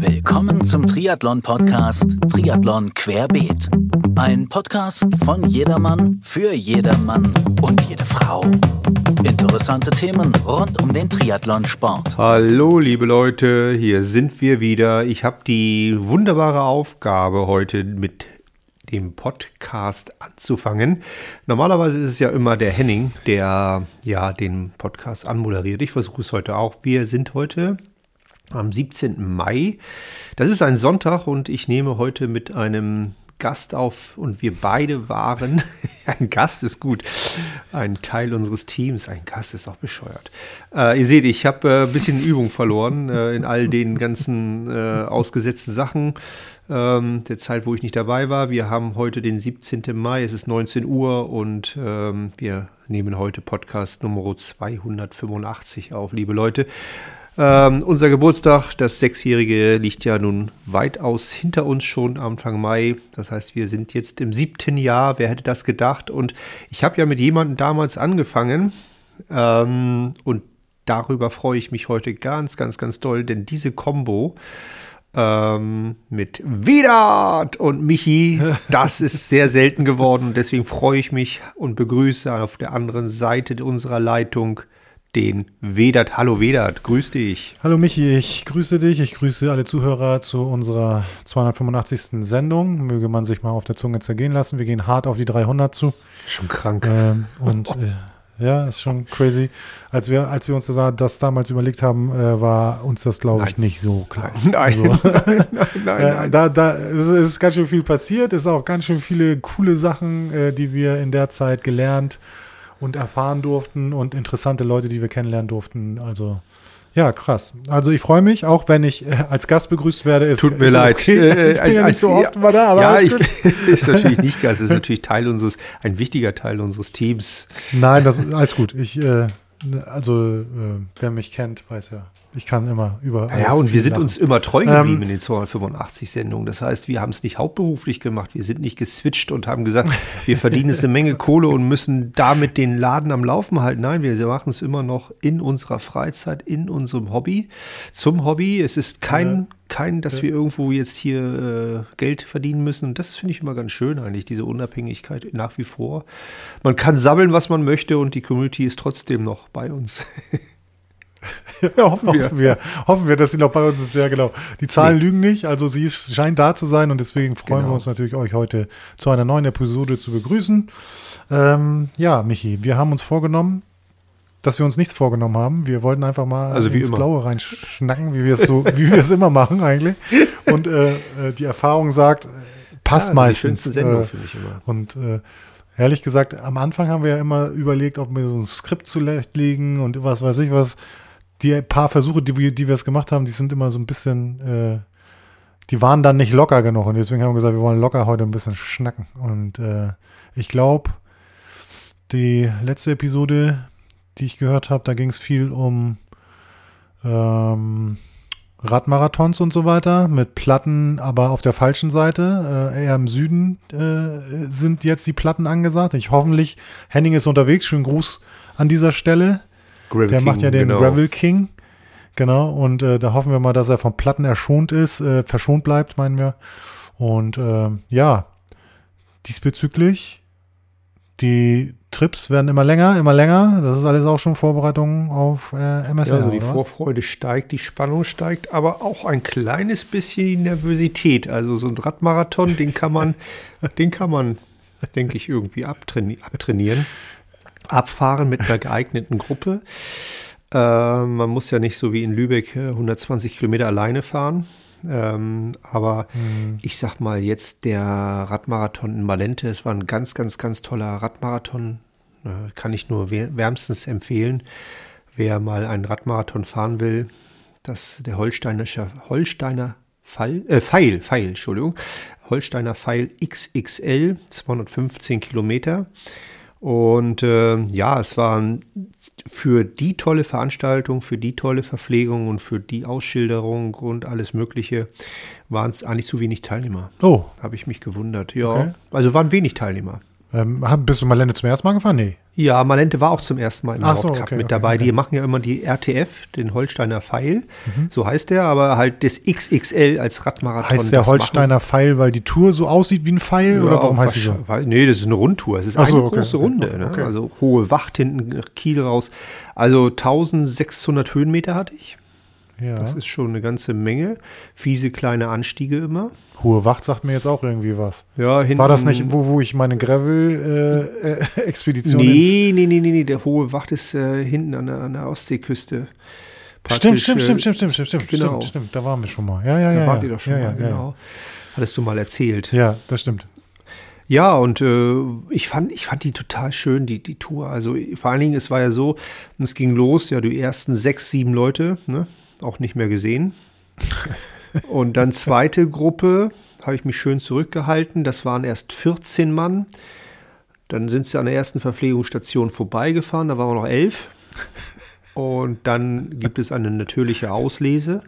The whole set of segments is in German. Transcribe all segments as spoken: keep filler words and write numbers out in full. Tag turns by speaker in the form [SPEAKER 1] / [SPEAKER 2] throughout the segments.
[SPEAKER 1] Willkommen zum Triathlon-Podcast Triathlon Querbeet. Ein Podcast von jedermann, für jedermann und jede Frau. Interessante Themen rund um den Triathlonsport.
[SPEAKER 2] Hallo liebe Leute, hier sind wir wieder. Ich habe die wunderbare Aufgabe, heute mit dem Podcast anzufangen. Normalerweise ist es ja immer der Henning, der ja den Podcast anmoderiert. Ich versuche es heute auch. Wir sind heute am siebzehnten Mai. Das ist ein Sonntag und ich nehme heute mit einem Gast auf und wir beide waren, ein Gast ist gut, ein Teil unseres Teams, ein Gast ist auch bescheuert. Äh, ihr seht, ich habe äh, ein bisschen Übung verloren äh, in all den ganzen äh, ausgesetzten Sachen, ähm, der Zeit, wo ich nicht dabei war. Wir haben heute den siebzehnten Mai, es ist neunzehn Uhr und ähm, wir nehmen heute Podcast Nummer zweihundertfünfundachtzig auf, liebe Leute. Ähm, unser Geburtstag, das Sechsjährige, liegt ja nun weitaus hinter uns schon Anfang Mai. Das heißt, wir sind jetzt im siebten Jahr. Wer hätte das gedacht? Und ich habe ja mit jemandem damals angefangen. Ähm, und darüber freue ich mich heute ganz, ganz, ganz doll. Denn diese Kombo ähm, mit Vedat und Michi, das ist sehr selten geworden. Und deswegen freue ich mich und begrüße auf der anderen Seite unserer Leitung den Vedat. Hallo Vedat, grüß dich.
[SPEAKER 3] Hallo Michi, ich grüße dich. Ich grüße alle Zuhörer zu unserer zweihundertfünfundachtzigsten Sendung. Möge man sich mal auf der Zunge zergehen lassen. Wir gehen hart auf die dreihundert zu.
[SPEAKER 2] Schon krank.
[SPEAKER 3] Ähm, und äh, ja, ist schon crazy. Als wir, als wir uns das, das damals überlegt haben, äh, war uns das, glaube ich, nicht so klar.
[SPEAKER 2] Nein,
[SPEAKER 3] also,
[SPEAKER 2] nein, nein, nein, nein.
[SPEAKER 3] äh, da, da es ist ganz schön viel passiert. Es ist auch ganz schön viele coole Sachen, äh, die wir in der Zeit gelernt und erfahren durften und interessante Leute, die wir kennenlernen durften. Also, ja, krass. Also ich freue mich, auch wenn ich äh, als Gast begrüßt werde. Ist,
[SPEAKER 2] Tut mir
[SPEAKER 3] ist
[SPEAKER 2] leid.
[SPEAKER 3] Okay.
[SPEAKER 2] Äh,
[SPEAKER 3] ich bin
[SPEAKER 2] als,
[SPEAKER 3] ja nicht so
[SPEAKER 2] als,
[SPEAKER 3] oft mal da, aber
[SPEAKER 2] ja,
[SPEAKER 3] alles
[SPEAKER 2] ich,
[SPEAKER 3] gut.
[SPEAKER 2] ist natürlich nicht Gast, ist natürlich Teil unseres, ein wichtiger Teil unseres Teams.
[SPEAKER 3] Nein, das ist alles gut. Ich, äh, also, äh, wer mich kennt, weiß ja, ich kann immer über alles.
[SPEAKER 2] Ja, und wir sind
[SPEAKER 3] lachen.
[SPEAKER 2] uns immer treu geblieben
[SPEAKER 3] ähm,
[SPEAKER 2] in den zweihundertfünfundachtzig Sendungen. Das heißt, wir haben es nicht hauptberuflich gemacht. Wir sind nicht geswitcht und haben gesagt, wir verdienen jetzt eine Menge Kohle und müssen damit den Laden am Laufen halten. Nein, wir machen es immer noch in unserer Freizeit, in unserem Hobby, zum Hobby. Es ist kein, ja. kein dass ja. wir irgendwo jetzt hier äh, Geld verdienen müssen. Und das finde ich immer ganz schön eigentlich, diese Unabhängigkeit nach wie vor. Man kann sammeln, was man möchte und die Community ist trotzdem noch bei uns.
[SPEAKER 3] Ja, hoffen wir. Hoffen wir, hoffen wir, dass sie noch bei uns ist. Ja, genau. Die Zahlen nee. lügen nicht, also sie ist, scheint da zu sein und deswegen freuen genau. wir uns natürlich, euch heute zu einer neuen Episode zu begrüßen. Ähm, ja, Michi, wir haben uns vorgenommen, dass wir uns nichts vorgenommen haben. Wir wollten einfach mal
[SPEAKER 2] also
[SPEAKER 3] ins
[SPEAKER 2] immer.
[SPEAKER 3] Blaue reinschnacken, wie wir es so, wie wir es immer machen eigentlich. Und äh, die Erfahrung sagt, passt ja, meistens.
[SPEAKER 2] Die Sendung, äh, finde ich immer.
[SPEAKER 3] Und äh, ehrlich gesagt, am Anfang haben wir ja immer überlegt, ob wir so ein Skript zurechtlegen und was weiß ich was. Die paar Versuche, die wir, die wir es gemacht haben, die sind immer so ein bisschen, äh, die waren dann nicht locker genug. Und deswegen haben wir gesagt, wir wollen locker heute ein bisschen schnacken. Und äh, ich glaube, die letzte Episode, die ich gehört habe, da ging es viel um ähm, Radmarathons und so weiter, mit Platten, aber auf der falschen Seite. Äh, eher im Süden äh, sind jetzt die Platten angesagt. Ich hoffentlich, Henning ist unterwegs, schönen Gruß an dieser Stelle.
[SPEAKER 2] Gravel
[SPEAKER 3] der
[SPEAKER 2] King,
[SPEAKER 3] macht ja den
[SPEAKER 2] genau.
[SPEAKER 3] Gravel King. Genau, und äh, da hoffen wir mal, dass er von Platten erschont ist, äh, verschont bleibt, meinen wir. Und äh, ja, diesbezüglich, die Trips werden immer länger, immer länger. Das ist alles auch schon Vorbereitungen auf äh, M S R,
[SPEAKER 2] ja, also die
[SPEAKER 3] oder?
[SPEAKER 2] Vorfreude steigt, die Spannung steigt, aber auch ein kleines bisschen die Nervosität. Also so ein Radmarathon, den kann man, den kann man, denke ich, irgendwie abtraini- abtrainieren. Abfahren mit einer geeigneten Gruppe. Äh, man muss ja nicht so wie in Lübeck hundertzwanzig Kilometer alleine fahren. Ähm, aber mhm. ich sag mal jetzt der Radmarathon in Malente, es war ein ganz, ganz, ganz toller Radmarathon. Äh, kann ich nur wärmstens empfehlen. Wer mal einen Radmarathon fahren will, das der Holsteinische Holsteiner Pfeil, äh, Pfeil, Pfeil, Entschuldigung, Holsteiner Pfeil X X L, zweihundertfünfzehn Kilometer. Und äh, ja, es waren für die tolle Veranstaltung, für die tolle Verpflegung und für die Ausschilderung und alles Mögliche waren es eigentlich zu wenig Teilnehmer.
[SPEAKER 3] Oh.
[SPEAKER 2] Habe ich mich gewundert. Ja,
[SPEAKER 3] Okay.
[SPEAKER 2] also waren wenig Teilnehmer.
[SPEAKER 3] Ähm, bist du Malente zum ersten Mal gefahren? Nee.
[SPEAKER 2] Ja, Malente war auch zum ersten Mal im
[SPEAKER 3] Ach so,
[SPEAKER 2] Nordcup
[SPEAKER 3] okay,
[SPEAKER 2] mit
[SPEAKER 3] okay,
[SPEAKER 2] dabei.
[SPEAKER 3] okay.
[SPEAKER 2] Die machen ja immer die R T F, den Holsteiner Pfeil. Mhm. So heißt der, aber halt das X X L als Radmarathon.
[SPEAKER 3] Heißt der Holsteiner machen. Pfeil, weil die Tour so aussieht wie ein Pfeil?
[SPEAKER 2] Ja,
[SPEAKER 3] oder warum heißt die so?
[SPEAKER 2] Weil, nee, das ist eine Rundtour. Es ist
[SPEAKER 3] Ach so,
[SPEAKER 2] eine
[SPEAKER 3] okay,
[SPEAKER 2] große
[SPEAKER 3] okay,
[SPEAKER 2] Runde.
[SPEAKER 3] okay,
[SPEAKER 2] Ne?
[SPEAKER 3] okay.
[SPEAKER 2] Also hohe Wacht hinten nach Kiel raus. Also eintausendsechshundert Höhenmeter hatte ich.
[SPEAKER 3] Ja.
[SPEAKER 2] Das ist schon eine ganze Menge. Fiese kleine Anstiege immer.
[SPEAKER 3] Hohe Wacht sagt mir jetzt auch irgendwie was.
[SPEAKER 2] Ja, hinten,
[SPEAKER 3] war das nicht, wo, wo ich meine Gravel-Expedition
[SPEAKER 2] äh, äh, nee, nee, nee, nee, nee. Der Hohe Wacht ist äh, hinten an der, an der Ostseeküste.
[SPEAKER 3] Stimmt, stimmt, stimmt, stimmt, stimmt, stimmt, stimmt,
[SPEAKER 2] genau.
[SPEAKER 3] stimmt, stimmt. Da waren wir schon mal. Ja, ja, ja.
[SPEAKER 2] Da wart
[SPEAKER 3] ja.
[SPEAKER 2] ihr doch schon
[SPEAKER 3] ja,
[SPEAKER 2] mal,
[SPEAKER 3] ja,
[SPEAKER 2] genau.
[SPEAKER 3] Ja.
[SPEAKER 2] Hattest du mal erzählt.
[SPEAKER 3] Ja, das stimmt.
[SPEAKER 2] Ja, und äh, ich, fand, ich fand die total schön, die, die Tour. Also vor allen Dingen, es war ja so, es ging los, ja, die ersten sechs, sieben Leute, ne, auch nicht mehr gesehen. Und dann zweite Gruppe, habe ich mich schön zurückgehalten. Das waren erst vierzehn Mann. Dann sind sie an der ersten Verpflegungsstation vorbeigefahren, da waren wir noch elf. Und dann gibt es eine natürliche Auslese.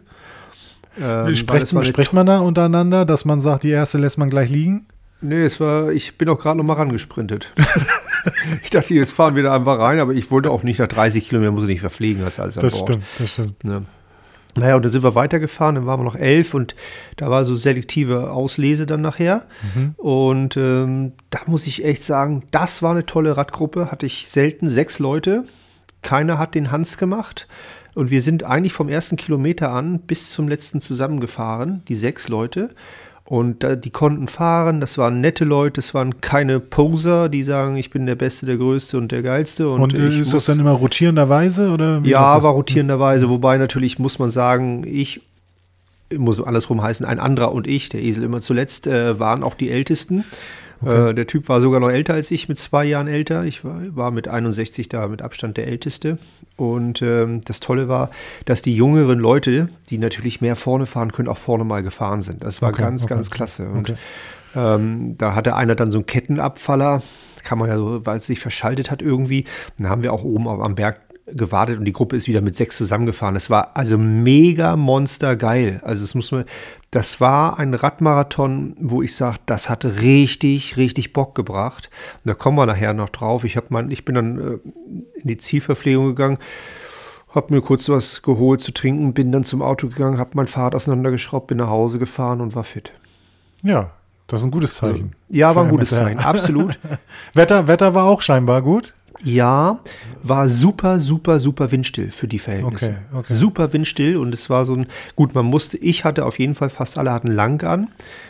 [SPEAKER 2] Ähm,
[SPEAKER 3] Sprecht, spricht man da untereinander, dass man sagt, die erste lässt man gleich liegen?
[SPEAKER 2] Nee, es war, ich bin auch gerade noch mal rangesprintet. Ich dachte, jetzt fahren wir da einfach rein, aber ich wollte auch nicht nach dreißig Kilometern, muss ich nicht verpflegen, hast alles an
[SPEAKER 3] Das
[SPEAKER 2] Bord.
[SPEAKER 3] stimmt, das stimmt.
[SPEAKER 2] Ja. Naja, und dann sind wir weitergefahren, dann waren wir noch elf und da war so selektive Auslese dann nachher. Mhm. Und ähm, da muss ich echt sagen, das war eine tolle Radgruppe, hatte ich selten, sechs Leute. Keiner hat den Hans gemacht. Und wir sind eigentlich vom ersten Kilometer an bis zum letzten zusammengefahren, die sechs Leute. Und äh, die konnten fahren, das waren nette Leute, das waren keine Poser, die sagen, ich bin der Beste, der Größte und der Geilste. Und,
[SPEAKER 3] und
[SPEAKER 2] ich
[SPEAKER 3] ist
[SPEAKER 2] muss,
[SPEAKER 3] das dann immer rotierenderweise? Oder wie
[SPEAKER 2] ja, war rotierenderweise, wobei natürlich muss man sagen, ich, muss andersrum heißen, ein anderer und ich, der Esel immer zuletzt, äh, waren auch die Ältesten. Okay. Äh, der Typ war sogar noch älter als ich, mit zwei Jahren älter. Ich war, war mit einundsechzig da mit Abstand der Älteste. Und ähm, das Tolle war, dass die jüngeren Leute, die natürlich mehr vorne fahren können, auch vorne mal gefahren sind. Das war okay, ganz, okay. ganz klasse. Und okay. ähm, da hatte einer dann so einen Kettenabfaller, kann man ja so, weil es sich verschaltet hat irgendwie. Dann haben wir auch oben am Berg gewartet und die Gruppe ist wieder mit sechs zusammengefahren. Es war also mega monster geil. Also es muss man, das war ein Radmarathon, wo ich sage, das hat richtig, richtig Bock gebracht. Und da kommen wir nachher noch drauf. Ich habe mein, ich bin dann äh, in die Zielverpflegung gegangen, habe mir kurz was geholt zu trinken, bin dann zum Auto gegangen, habe mein Fahrrad auseinandergeschraubt, bin nach Hause gefahren und war fit.
[SPEAKER 3] Ja, das ist ein gutes Zeichen.
[SPEAKER 2] Ja, war ein gutes Zeichen, absolut.
[SPEAKER 3] Wetter, Wetter war auch scheinbar gut.
[SPEAKER 2] Ja, war super, super, super windstill für die Verhältnisse.
[SPEAKER 3] Okay, okay.
[SPEAKER 2] Super windstill und es war so ein, gut, man musste, ich hatte auf jeden Fall, fast alle hatten lang an,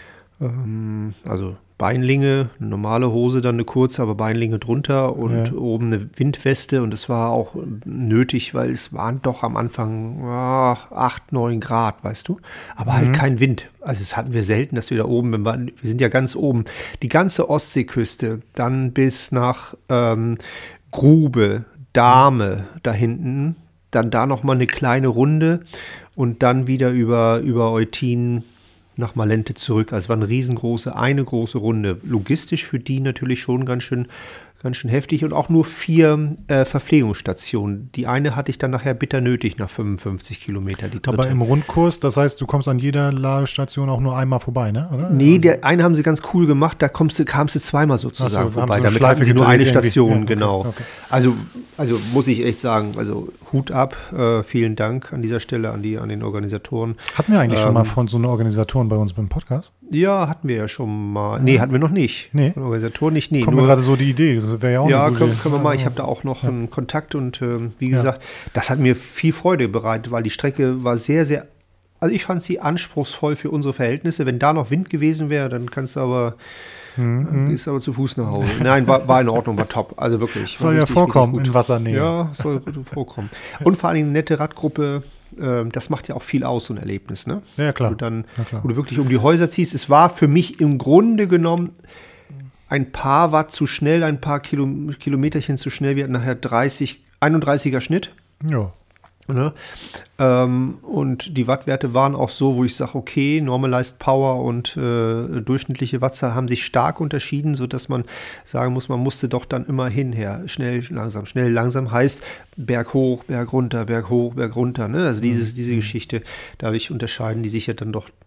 [SPEAKER 2] ähm, also Beinlinge, eine normale Hose, dann eine kurze, aber Beinlinge drunter und ja. oben eine Windweste und es war auch nötig, weil es waren doch am Anfang oh, acht, neun Grad, weißt du, aber mhm. halt kein Wind. Also das hatten wir selten, dass wir da oben, wir, waren, wir sind ja ganz oben, die ganze Ostseeküste, dann bis nach ähm, Grube, Dahme da hinten, dann da nochmal eine kleine Runde und dann wieder über, über Eutin nach Malente zurück. Also war eine riesengroße, eine große Runde. Logistisch für die natürlich schon ganz schön, ganz schön heftig und auch nur vier äh, Verpflegungsstationen. Die eine hatte ich dann nachher bitter nötig nach fünfundfünfzig Kilometer, die dritte.
[SPEAKER 3] Aber im Rundkurs, das heißt, du kommst an jeder Ladestation auch nur einmal vorbei, ne? Oder?
[SPEAKER 2] Nee, der eine haben sie ganz cool gemacht, da kommst du, kamst du zweimal sozusagen
[SPEAKER 3] so,
[SPEAKER 2] vorbei.
[SPEAKER 3] So
[SPEAKER 2] Damit
[SPEAKER 3] hatten
[SPEAKER 2] hatten sie nur eine
[SPEAKER 3] irgendwie.
[SPEAKER 2] Station,
[SPEAKER 3] Ja, okay,
[SPEAKER 2] genau.
[SPEAKER 3] okay.
[SPEAKER 2] Also, also muss ich echt sagen, also Hut ab, äh, vielen Dank an dieser Stelle an die, an den Organisatoren.
[SPEAKER 3] Hatten wir eigentlich
[SPEAKER 2] ähm,
[SPEAKER 3] schon mal von so einer Organisatoren bei uns beim Podcast?
[SPEAKER 2] Ja, hatten wir ja schon mal. Nee, hatten wir noch nicht.
[SPEAKER 3] Nee.
[SPEAKER 2] Von Organisatoren nicht, nee.
[SPEAKER 3] Kommt mir gerade so die Idee, das wäre ja auch
[SPEAKER 2] Ja,
[SPEAKER 3] eine
[SPEAKER 2] können,
[SPEAKER 3] gute
[SPEAKER 2] können wir mal.
[SPEAKER 3] Ja.
[SPEAKER 2] Ich habe da auch noch ja. einen Kontakt und ähm, wie
[SPEAKER 3] Ja.
[SPEAKER 2] gesagt, das hat mir viel Freude bereitet, weil die Strecke war sehr, sehr, also ich fand sie anspruchsvoll für unsere Verhältnisse. Wenn da noch Wind gewesen wäre, dann kannst du aber,
[SPEAKER 3] Mhm.
[SPEAKER 2] dann gehst du aber zu Fuß nach Hause. Nein, war, war in Ordnung, war top. Also wirklich.
[SPEAKER 3] Soll
[SPEAKER 2] war
[SPEAKER 3] ja
[SPEAKER 2] richtig,
[SPEAKER 3] vorkommen
[SPEAKER 2] richtig
[SPEAKER 3] in Wassernähe.
[SPEAKER 2] Ja, soll vorkommen. Und vor allem eine nette Radgruppe, ähm, das macht ja auch viel aus, so ein Erlebnis, ne?
[SPEAKER 3] Ja, klar.
[SPEAKER 2] Wo du dann,
[SPEAKER 3] Ja, klar.
[SPEAKER 2] wo du wirklich um die Häuser ziehst. Es war für mich im Grunde genommen ein paar Watt zu schnell, ein paar Kilo, Kilometerchen zu schnell. Wir hatten nachher dreißig, einunddreißiger Schnitt.
[SPEAKER 3] Ja.
[SPEAKER 2] Ne? Ähm, und die Wattwerte waren auch so, wo ich sage, okay, Normalized Power und äh, durchschnittliche Wattzahl haben sich stark unterschieden, sodass man sagen muss, man musste doch dann immer hinher. Schnell, langsam, schnell, langsam heißt Berg hoch, Berg runter, Berg hoch, Berg runter. Ne? Also dieses, diese Geschichte, dadurch unterscheiden die sich ja dann doch die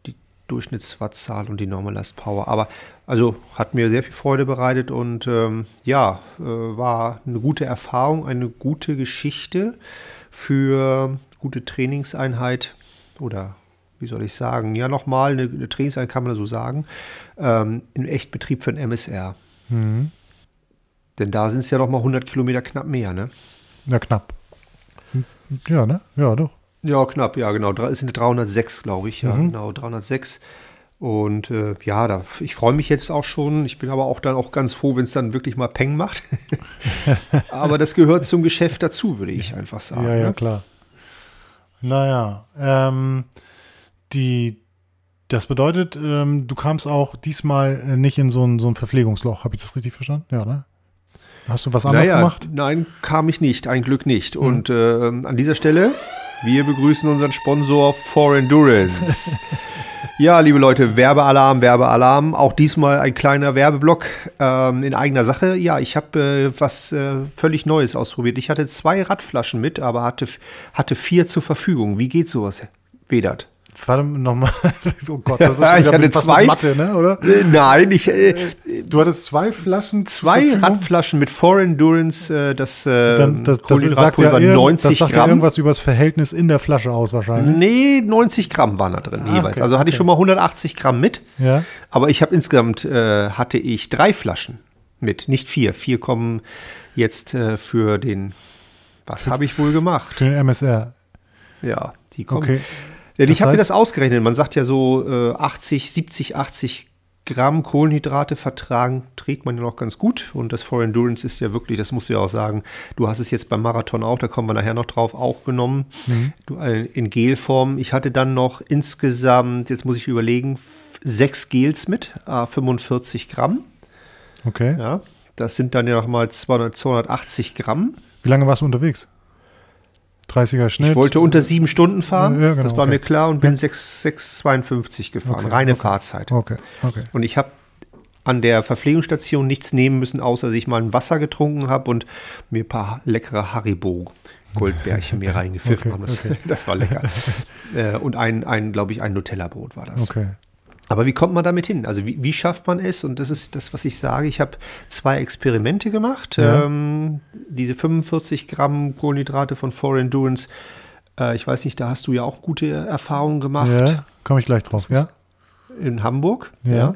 [SPEAKER 2] Durchschnittswattzahl und die Normallast-Power. Aber also hat mir sehr viel Freude bereitet und ähm, ja, äh, war eine gute Erfahrung, eine gute Geschichte für gute Trainingseinheit oder wie soll ich sagen, ja nochmal, eine, eine Trainingseinheit kann man so sagen, ähm, im Echtbetrieb für ein M S R.
[SPEAKER 3] Mhm.
[SPEAKER 2] Denn da sind es ja nochmal hundert Kilometer knapp mehr, ne?
[SPEAKER 3] Ja, knapp. Ja, ne? Ja, doch.
[SPEAKER 2] Ja, knapp, ja, genau. Es sind dreihundertsechs, glaube ich. Ja,
[SPEAKER 3] Mhm.
[SPEAKER 2] genau, dreihundertsechs. Und äh, ja, da, ich freue mich jetzt auch schon. Ich bin aber auch dann auch ganz froh, wenn es dann wirklich mal Peng macht. Aber das gehört zum Geschäft dazu, würde ich einfach sagen.
[SPEAKER 3] Ja, ja,
[SPEAKER 2] ne?
[SPEAKER 3] klar. Naja, ähm, die, das bedeutet, ähm, du kamst auch diesmal äh, nicht in so ein, so ein Verpflegungsloch. Habe ich das richtig verstanden? Ja, ne? Hast du was anderes
[SPEAKER 2] naja,
[SPEAKER 3] gemacht?
[SPEAKER 2] Nein, kam ich nicht. Ein Glück nicht.
[SPEAKER 3] Mhm.
[SPEAKER 2] Und äh, an dieser Stelle, wir begrüßen unseren Sponsor For Endurance. Ja, liebe Leute, Werbealarm, Werbealarm. Auch diesmal ein kleiner Werbeblock ähm, in eigener Sache. Ja, ich habe äh, was äh, völlig Neues ausprobiert. Ich hatte zwei Radflaschen mit, aber hatte, hatte vier zur Verfügung. Wie geht sowas, Wedert?
[SPEAKER 3] Warte nochmal. Oh Gott, das ist schon
[SPEAKER 2] Ja, ich
[SPEAKER 3] wieder
[SPEAKER 2] hatte
[SPEAKER 3] fast
[SPEAKER 2] zwei-
[SPEAKER 3] mit Mathe, ne? Oder?
[SPEAKER 2] Äh, nein, ich äh,
[SPEAKER 3] Du hattest zwei Flaschen. zur
[SPEAKER 2] zwei
[SPEAKER 3] Verfügung?
[SPEAKER 2] Radflaschen mit For Endurance. Äh, das äh,
[SPEAKER 3] Dann, das, das, sagt ja
[SPEAKER 2] Kohlenhydratpulver
[SPEAKER 3] irgend-
[SPEAKER 2] neunzig
[SPEAKER 3] das sagt ja
[SPEAKER 2] Gramm.
[SPEAKER 3] irgendwas über das Verhältnis in der Flasche aus wahrscheinlich.
[SPEAKER 2] Nee, neunzig Gramm waren da drin
[SPEAKER 3] Ah,
[SPEAKER 2] jeweils.
[SPEAKER 3] okay,
[SPEAKER 2] Also hatte ich
[SPEAKER 3] okay.
[SPEAKER 2] schon mal hundertachtzig Gramm mit.
[SPEAKER 3] Ja.
[SPEAKER 2] Aber ich habe insgesamt äh, hatte ich drei Flaschen mit, nicht vier. Vier kommen jetzt äh, für den. Was habe ich wohl gemacht?
[SPEAKER 3] Für den M S R.
[SPEAKER 2] Ja, die kommen.
[SPEAKER 3] Okay.
[SPEAKER 2] Denn
[SPEAKER 3] Das
[SPEAKER 2] ich habe mir
[SPEAKER 3] heißt-
[SPEAKER 2] das ausgerechnet. Man sagt ja so äh, achtzig, siebzig, achtzig Gramm Kohlenhydrate vertragen, trägt man ja noch ganz gut. Und das For Endurance ist ja wirklich, das musst du ja auch sagen, du hast es jetzt beim Marathon auch, da kommen wir nachher noch drauf, auch genommen.
[SPEAKER 3] Mhm.
[SPEAKER 2] Du, äh, in Gelform. Ich hatte dann noch insgesamt, jetzt muss ich überlegen, f- sechs Gels mit, äh, fünfundvierzig Gramm.
[SPEAKER 3] Okay.
[SPEAKER 2] Ja, das sind dann ja nochmal zweihundert, zweihundertachtzig Gramm.
[SPEAKER 3] Wie lange warst du unterwegs? dreißiger Schnitt.
[SPEAKER 2] Ich wollte unter sieben Stunden fahren,
[SPEAKER 3] Ja, genau,
[SPEAKER 2] das war
[SPEAKER 3] okay.
[SPEAKER 2] mir klar, und bin sechs Komma zweiundfünfzig gefahren,
[SPEAKER 3] Okay,
[SPEAKER 2] reine
[SPEAKER 3] okay.
[SPEAKER 2] Fahrzeit.
[SPEAKER 3] Okay, okay.
[SPEAKER 2] Und ich habe an der Verpflegungsstation nichts nehmen müssen, außer dass ich mal ein Wasser getrunken habe und mir ein paar leckere Haribo Goldbärchen mir reingepfiffen
[SPEAKER 3] Okay,
[SPEAKER 2] haben. Das,
[SPEAKER 3] okay.
[SPEAKER 2] das war lecker. äh, und ein, ein glaube ich, ein Nutella-Brot war das.
[SPEAKER 3] Okay.
[SPEAKER 2] Aber wie kommt man damit hin? Also wie, wie schafft man es? Und das ist das, was ich sage. Ich habe zwei Experimente gemacht.
[SPEAKER 3] Ja.
[SPEAKER 2] Ähm, diese fünfundvierzig Gramm Kohlenhydrate von For Endurance. Äh, ich weiß nicht, da hast du ja auch gute Erfahrungen gemacht.
[SPEAKER 3] Ja, komme ich gleich drauf, ja?
[SPEAKER 2] In Hamburg.
[SPEAKER 3] Ja.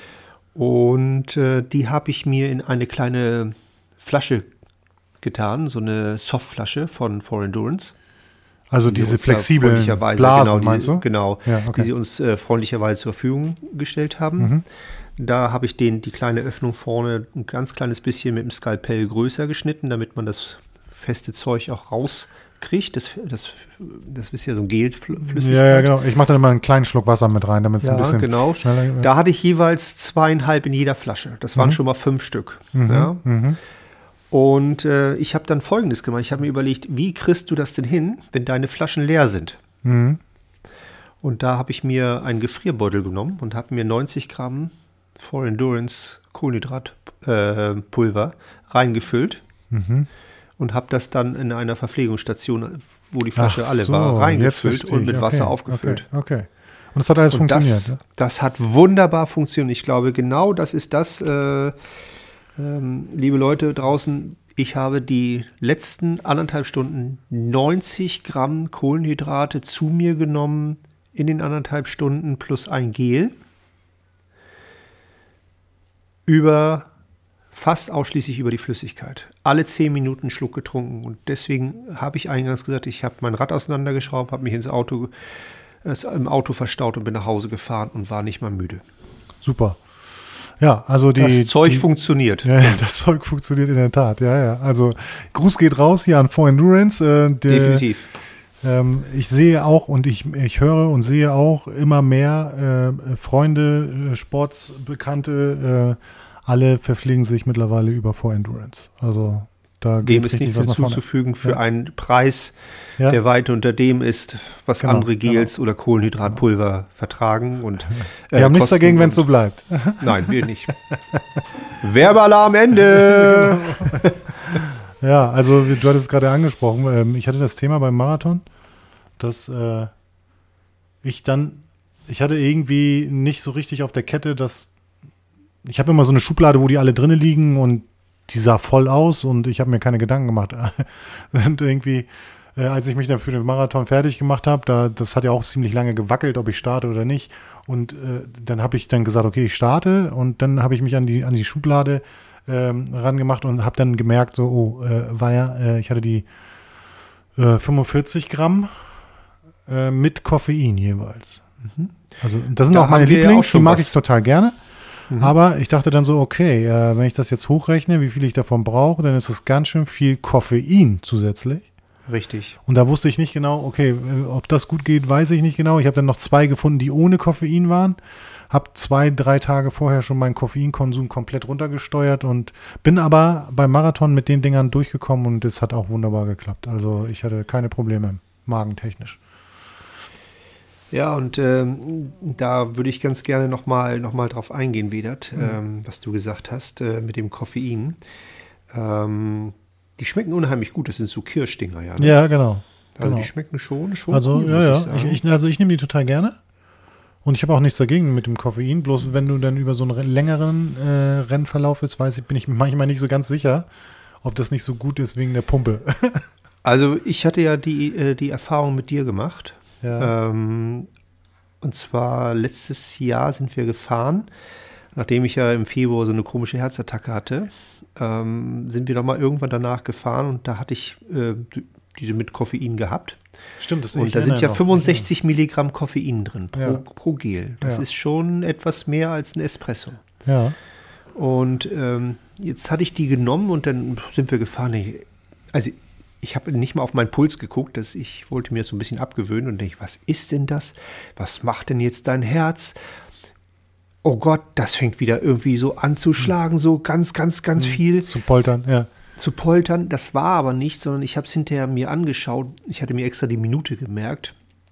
[SPEAKER 2] Und äh, die habe ich mir in eine kleine Flasche getan, so eine Softflasche von For Endurance.
[SPEAKER 3] Also
[SPEAKER 2] die
[SPEAKER 3] diese
[SPEAKER 2] uns da
[SPEAKER 3] flexiblen
[SPEAKER 2] freundlicherweise,
[SPEAKER 3] Blasen,
[SPEAKER 2] genau, die,
[SPEAKER 3] meinst du?
[SPEAKER 2] Genau,
[SPEAKER 3] Ja, okay.
[SPEAKER 2] die sie uns äh, freundlicherweise zur Verfügung gestellt haben.
[SPEAKER 3] Mhm.
[SPEAKER 2] Da habe ich den, die kleine Öffnung vorne ein ganz kleines bisschen mit dem Skalpell größer geschnitten, damit man das feste Zeug auch rauskriegt. Das, das, das ist ja so ein Gelflüssigkeit.
[SPEAKER 3] Ja, ja, genau. Ich mache dann immer einen kleinen Schluck Wasser mit rein, damit es
[SPEAKER 2] Ja,
[SPEAKER 3] ein bisschen
[SPEAKER 2] genau.
[SPEAKER 3] schneller
[SPEAKER 2] Da hatte ich jeweils zweieinhalb in jeder Flasche. Das waren schon mal fünf Stück. Ja.
[SPEAKER 3] Mhm.
[SPEAKER 2] Und äh, ich habe dann Folgendes gemacht. Ich habe mir überlegt, wie kriegst du das denn hin, wenn deine Flaschen leer sind?
[SPEAKER 3] Mhm.
[SPEAKER 2] Und da habe ich mir einen Gefrierbeutel genommen und habe mir neunzig Gramm For Endurance Kohlenhydratpulver äh, Pulver reingefüllt
[SPEAKER 3] Mhm.
[SPEAKER 2] und habe das dann in einer Verpflegungsstation, wo die Flasche
[SPEAKER 3] Ach
[SPEAKER 2] alle
[SPEAKER 3] so,
[SPEAKER 2] war,
[SPEAKER 3] jetzt
[SPEAKER 2] reingefüllt
[SPEAKER 3] verstehe
[SPEAKER 2] und mit
[SPEAKER 3] ich.
[SPEAKER 2] Wasser
[SPEAKER 3] Okay,
[SPEAKER 2] aufgefüllt.
[SPEAKER 3] Okay, okay. Und das hat alles
[SPEAKER 2] Und
[SPEAKER 3] funktioniert.
[SPEAKER 2] das,
[SPEAKER 3] ja?
[SPEAKER 2] das hat wunderbar funktioniert. Ich glaube, genau das ist das, äh, ähm, liebe Leute draußen. Ich habe die letzten anderthalb Stunden neunzig Gramm Kohlenhydrate zu mir genommen in den anderthalb Stunden plus ein Gel. Über fast ausschließlich über die Flüssigkeit. Alle zehn Minuten einen Schluck getrunken. Und deswegen habe ich eingangs gesagt, ich habe mein Rad auseinandergeschraubt, habe mich ins Auto, es im Auto verstaut und bin nach Hause gefahren und war nicht mal müde.
[SPEAKER 3] Super. Ja, also die.
[SPEAKER 2] Das Zeug
[SPEAKER 3] die,
[SPEAKER 2] funktioniert.
[SPEAKER 3] Ja, ja, das Zeug funktioniert in der Tat. Ja, ja. Also Gruß geht raus hier an For Endurance. Äh, der,
[SPEAKER 2] Definitiv.
[SPEAKER 3] Ähm, ich sehe auch und ich, ich höre und sehe auch immer mehr äh, Freunde, äh, Sportsbekannte, äh, alle verpflegen sich mittlerweile über For Endurance. Also da
[SPEAKER 2] Dem
[SPEAKER 3] geht
[SPEAKER 2] ist
[SPEAKER 3] richtig
[SPEAKER 2] nichts
[SPEAKER 3] was nach vorne.
[SPEAKER 2] hinzuzufügen für
[SPEAKER 3] Ja.
[SPEAKER 2] einen Preis,
[SPEAKER 3] Ja.
[SPEAKER 2] der weit unter dem ist, was
[SPEAKER 3] Genau,
[SPEAKER 2] andere Gels oder Kohlenhydratpulver vertragen. Und,
[SPEAKER 3] Wir
[SPEAKER 2] äh,
[SPEAKER 3] haben nichts
[SPEAKER 2] kosten
[SPEAKER 3] dagegen, wenn es
[SPEAKER 2] und-
[SPEAKER 3] so bleibt.
[SPEAKER 2] Nein, wir nicht. Werbealarm Ende!
[SPEAKER 3] Ja, also du hattest es gerade angesprochen, ähm, ich hatte das Thema beim Marathon, dass äh, ich dann ich hatte irgendwie nicht so richtig auf der Kette, dass ich habe immer so eine Schublade, wo die alle drinnen liegen und die sah voll aus und ich habe mir keine Gedanken gemacht. Und irgendwie, äh, als ich mich dann für den Marathon fertig gemacht habe, da, das hat ja auch ziemlich lange gewackelt, ob ich starte oder nicht. Und äh, dann habe ich dann gesagt, okay, ich starte. Und dann habe ich mich an die, an die Schublade ähm, rangemacht und habe dann gemerkt, so, oh, äh, war ja, äh, ich hatte die äh, fünfundvierzig Gramm äh, mit Koffein jeweils. Mhm. Also das sind
[SPEAKER 2] Da
[SPEAKER 3] auch meine
[SPEAKER 2] haben wir ja
[SPEAKER 3] Lieblings,
[SPEAKER 2] auch schon
[SPEAKER 3] die mag
[SPEAKER 2] was.
[SPEAKER 3] ich total gerne.
[SPEAKER 2] Mhm.
[SPEAKER 3] Aber ich dachte dann so, okay, äh, wenn ich das jetzt hochrechne, wie viel ich davon brauche, dann ist es ganz schön viel Koffein zusätzlich.
[SPEAKER 2] Richtig.
[SPEAKER 3] Und da wusste ich nicht genau, okay, äh, ob das gut geht, weiß ich nicht genau. Ich habe dann noch zwei gefunden, die ohne Koffein waren. Habe zwei, drei Tage vorher schon meinen Koffeinkonsum komplett runtergesteuert und bin aber beim Marathon mit den Dingern durchgekommen und es hat auch wunderbar geklappt. Also ich hatte keine Probleme magentechnisch.
[SPEAKER 2] Ja, und ähm, da würde ich ganz gerne nochmal noch mal drauf eingehen, Vedat, mhm. ähm, was du gesagt hast äh, mit dem Koffein. Ähm, die schmecken unheimlich gut, das sind so Kirschdinger, ja. Ne?
[SPEAKER 3] Ja, genau.
[SPEAKER 2] Also
[SPEAKER 3] genau.
[SPEAKER 2] die schmecken schon, schon
[SPEAKER 3] Also
[SPEAKER 2] gut,
[SPEAKER 3] ja,
[SPEAKER 2] muss
[SPEAKER 3] ja.
[SPEAKER 2] ich sagen.
[SPEAKER 3] Ich, ich, also ich nehme die total gerne. Und ich habe auch nichts dagegen mit dem Koffein. Bloß wenn du dann über so einen längeren äh, Rennverlauf ist, weiß ich, bin ich manchmal nicht so ganz sicher, ob das nicht so gut ist wegen der Pumpe.
[SPEAKER 2] Also ich hatte ja die, äh, die Erfahrung mit dir gemacht.
[SPEAKER 3] Ja.
[SPEAKER 2] Ähm, und zwar letztes Jahr sind wir gefahren, nachdem ich ja im Februar so eine komische Herzattacke hatte, ähm, sind wir doch mal irgendwann danach gefahren und da hatte ich äh, diese mit Koffein gehabt.
[SPEAKER 3] Stimmt, das
[SPEAKER 2] Und da sind ja fünfundsechzig Milligramm Koffein drin pro,
[SPEAKER 3] Ja.
[SPEAKER 2] pro Gel. Das
[SPEAKER 3] Ja.
[SPEAKER 2] ist schon etwas mehr als ein Espresso.
[SPEAKER 3] Ja.
[SPEAKER 2] Und ähm, jetzt hatte ich die genommen und dann sind wir gefahren. Ich, also ich habe nicht mal auf meinen Puls geguckt, dass ich wollte mir das so ein bisschen abgewöhnen und denke, was ist denn das? Was macht denn jetzt dein Herz? Oh Gott, das fängt wieder irgendwie so an zu schlagen, so ganz, ganz, ganz viel.
[SPEAKER 3] Zu poltern, ja.
[SPEAKER 2] Zu poltern. Das war aber nicht, sondern ich habe es hinterher mir angeschaut. Ich hatte mir extra die Minute gemerkt.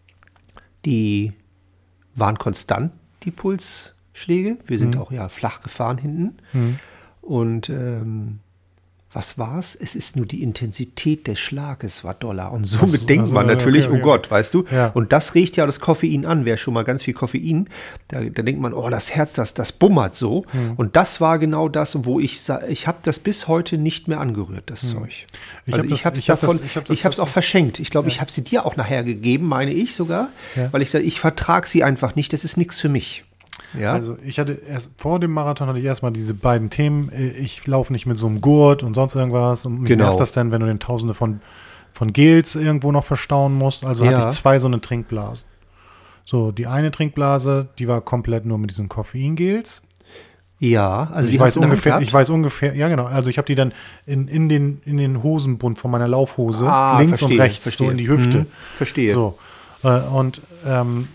[SPEAKER 2] Die waren konstant, die Pulsschläge. Wir sind
[SPEAKER 3] Mhm.
[SPEAKER 2] auch ja flach gefahren hinten.
[SPEAKER 3] Mhm.
[SPEAKER 2] Und ähm, was war's? Es ist nur die Intensität des Schlages war doller. Und somit
[SPEAKER 3] Also,
[SPEAKER 2] denkt
[SPEAKER 3] also,
[SPEAKER 2] man natürlich,
[SPEAKER 3] okay, okay.
[SPEAKER 2] oh Gott, weißt du?
[SPEAKER 3] Ja.
[SPEAKER 2] Und das regt ja das Koffein an. Wer schon mal ganz viel Koffein, da, da denkt man, oh, das Herz, das, das bummert so.
[SPEAKER 3] Mhm.
[SPEAKER 2] Und das war genau das, wo ich sa- ich habe das bis heute nicht mehr angerührt, das Zeug.
[SPEAKER 3] Ich
[SPEAKER 2] also
[SPEAKER 3] hab das-
[SPEAKER 2] ich habe es
[SPEAKER 3] ich hab das-
[SPEAKER 2] davon,
[SPEAKER 3] ich hab das-
[SPEAKER 2] ich habe es auch verschenkt. Ich glaube, ich habe sie dir auch nachher gegeben, meine ich sogar,
[SPEAKER 3] Ja.
[SPEAKER 2] weil ich sage, ich vertrage sie einfach nicht. Das ist nichts für mich. Ja.
[SPEAKER 3] Also ich hatte erst vor dem Marathon hatte ich erstmal diese beiden Themen. Ich laufe nicht mit so einem Gurt und sonst irgendwas. Und mich
[SPEAKER 2] Genau.
[SPEAKER 3] nervt das dann, wenn du den Tausende von, von Gels irgendwo noch verstauen musst. Also
[SPEAKER 2] Ja.
[SPEAKER 3] hatte ich zwei so eine Trinkblasen. So, die eine Trinkblase, die war komplett nur mit diesen Koffeingels.
[SPEAKER 2] ja, also
[SPEAKER 3] ich
[SPEAKER 2] die
[SPEAKER 3] weiß
[SPEAKER 2] hast du in der Hand
[SPEAKER 3] ungefähr,
[SPEAKER 2] gehabt?
[SPEAKER 3] ich weiß ungefähr, ja genau. Also ich habe die dann in, in, den, in den Hosenbund von meiner Laufhose,
[SPEAKER 2] Ah,
[SPEAKER 3] links
[SPEAKER 2] verstehe,
[SPEAKER 3] und rechts,
[SPEAKER 2] verstehe.
[SPEAKER 3] so in die Hüfte.
[SPEAKER 2] Mhm, verstehe.
[SPEAKER 3] So. Äh, und ähm,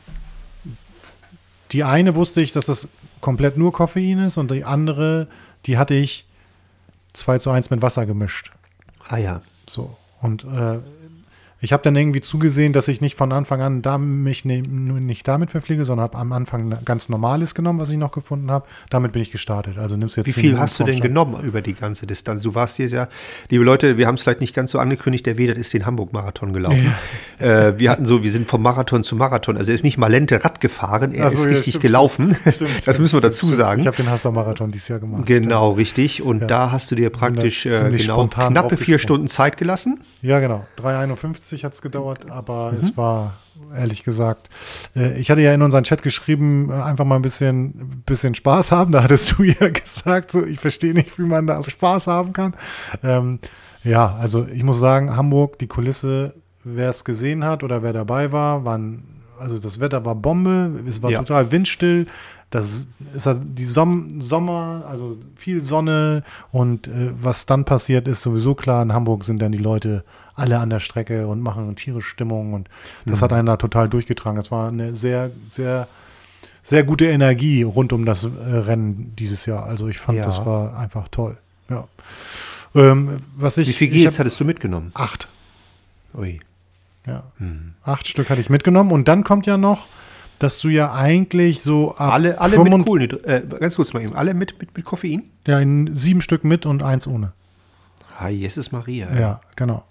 [SPEAKER 3] die eine wusste ich, dass das komplett nur Koffein ist und die andere, die hatte ich zwei zu eins mit Wasser gemischt.
[SPEAKER 2] Ah ja.
[SPEAKER 3] So. Und äh, ich habe dann irgendwie zugesehen, dass ich nicht von Anfang an da, mich ne, nur nicht damit verpflege, sondern habe am Anfang ein ganz normales genommen, was ich noch gefunden habe. Damit bin ich gestartet. Also nimmst du jetzt
[SPEAKER 2] Wie
[SPEAKER 3] zehn
[SPEAKER 2] viel
[SPEAKER 3] Minuten
[SPEAKER 2] hast du denn
[SPEAKER 3] Vorstand.
[SPEAKER 2] genommen über die ganze Distanz? Du warst jetzt ja, liebe Leute, wir haben es vielleicht nicht ganz so angekündigt, der Vedat ist den Hamburg-Marathon gelaufen. äh, wir hatten so, wir sind vom Marathon zu Marathon. Also er ist nicht Malente Rad gefahren, er
[SPEAKER 3] Ach so,
[SPEAKER 2] ist
[SPEAKER 3] ja,
[SPEAKER 2] richtig
[SPEAKER 3] stimmt,
[SPEAKER 2] gelaufen.
[SPEAKER 3] Stimmt,
[SPEAKER 2] das
[SPEAKER 3] stimmt,
[SPEAKER 2] müssen wir
[SPEAKER 3] stimmt,
[SPEAKER 2] dazu
[SPEAKER 3] stimmt.
[SPEAKER 2] sagen.
[SPEAKER 3] Ich habe den Hasper-Marathon dieses Jahr gemacht.
[SPEAKER 2] Genau, richtig. Und
[SPEAKER 3] Ja.
[SPEAKER 2] da hast du dir praktisch äh,
[SPEAKER 3] ziemlich
[SPEAKER 2] genau
[SPEAKER 3] spontan
[SPEAKER 2] knappe vier
[SPEAKER 3] draufgesprungen.
[SPEAKER 2] Stunden Zeit gelassen.
[SPEAKER 3] Ja, genau. drei einundfünfzig hat es gedauert, aber
[SPEAKER 2] Mhm.
[SPEAKER 3] es war, ehrlich gesagt, äh, ich hatte ja in unseren Chat geschrieben, äh, einfach mal ein bisschen, bisschen Spaß haben. Da hattest du ja gesagt, so, ich verstehe nicht, wie man da Spaß haben kann. Ähm, ja, also ich muss sagen, Hamburg, die Kulisse, wer es gesehen hat oder wer dabei war, waren, also das Wetter war Bombe, es war
[SPEAKER 2] Ja.
[SPEAKER 3] total windstill. Das ist halt die Som- Sommer, also viel Sonne und äh, was dann passiert, ist sowieso klar. In Hamburg sind dann die Leute alle an der Strecke und machen tierisch Stimmung und das
[SPEAKER 2] Mhm.
[SPEAKER 3] hat einen da total durchgetragen. Es war eine sehr, sehr, sehr gute Energie rund um das äh, Rennen dieses Jahr. Also ich fand,
[SPEAKER 2] Ja.
[SPEAKER 3] das war einfach toll. Ja. Ähm, was ich,
[SPEAKER 2] Wie viel
[SPEAKER 3] ich
[SPEAKER 2] Gels
[SPEAKER 3] hab-
[SPEAKER 2] hattest du mitgenommen?
[SPEAKER 3] Acht.
[SPEAKER 2] Ui.
[SPEAKER 3] Ja.
[SPEAKER 2] Hm.
[SPEAKER 3] Acht Stück hatte ich mitgenommen und dann kommt ja noch, dass du ja eigentlich so ab
[SPEAKER 2] Alle, alle
[SPEAKER 3] fünfund-
[SPEAKER 2] mit Kohlenhydrat, äh, ganz kurz mal eben, alle mit, mit, mit Koffein?
[SPEAKER 3] Ja, in sieben Stück mit und eins ohne.
[SPEAKER 2] Ah, Jesus Maria.
[SPEAKER 3] Ja, genau.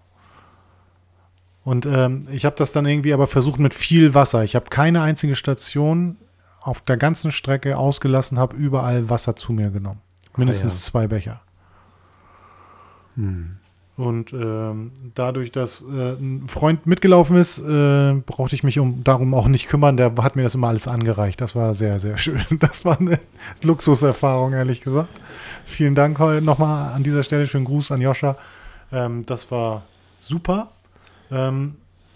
[SPEAKER 3] Und ähm, ich habe das dann irgendwie aber versucht mit viel Wasser. Ich habe keine einzige Station auf der ganzen Strecke ausgelassen habe, überall Wasser zu mir genommen. Mindestens
[SPEAKER 2] Ah, ja.
[SPEAKER 3] zwei Becher.
[SPEAKER 2] Hm.
[SPEAKER 3] Und ähm, dadurch, dass äh, ein Freund mitgelaufen ist, äh, brauchte ich mich um darum auch nicht kümmern. Der hat mir das immer alles angereicht. Das war sehr, sehr schön. Das war eine Luxuserfahrung, ehrlich gesagt. Vielen Dank heute nochmal an dieser Stelle. Schönen Gruß an Joscha. Ähm, das war super. Ähm,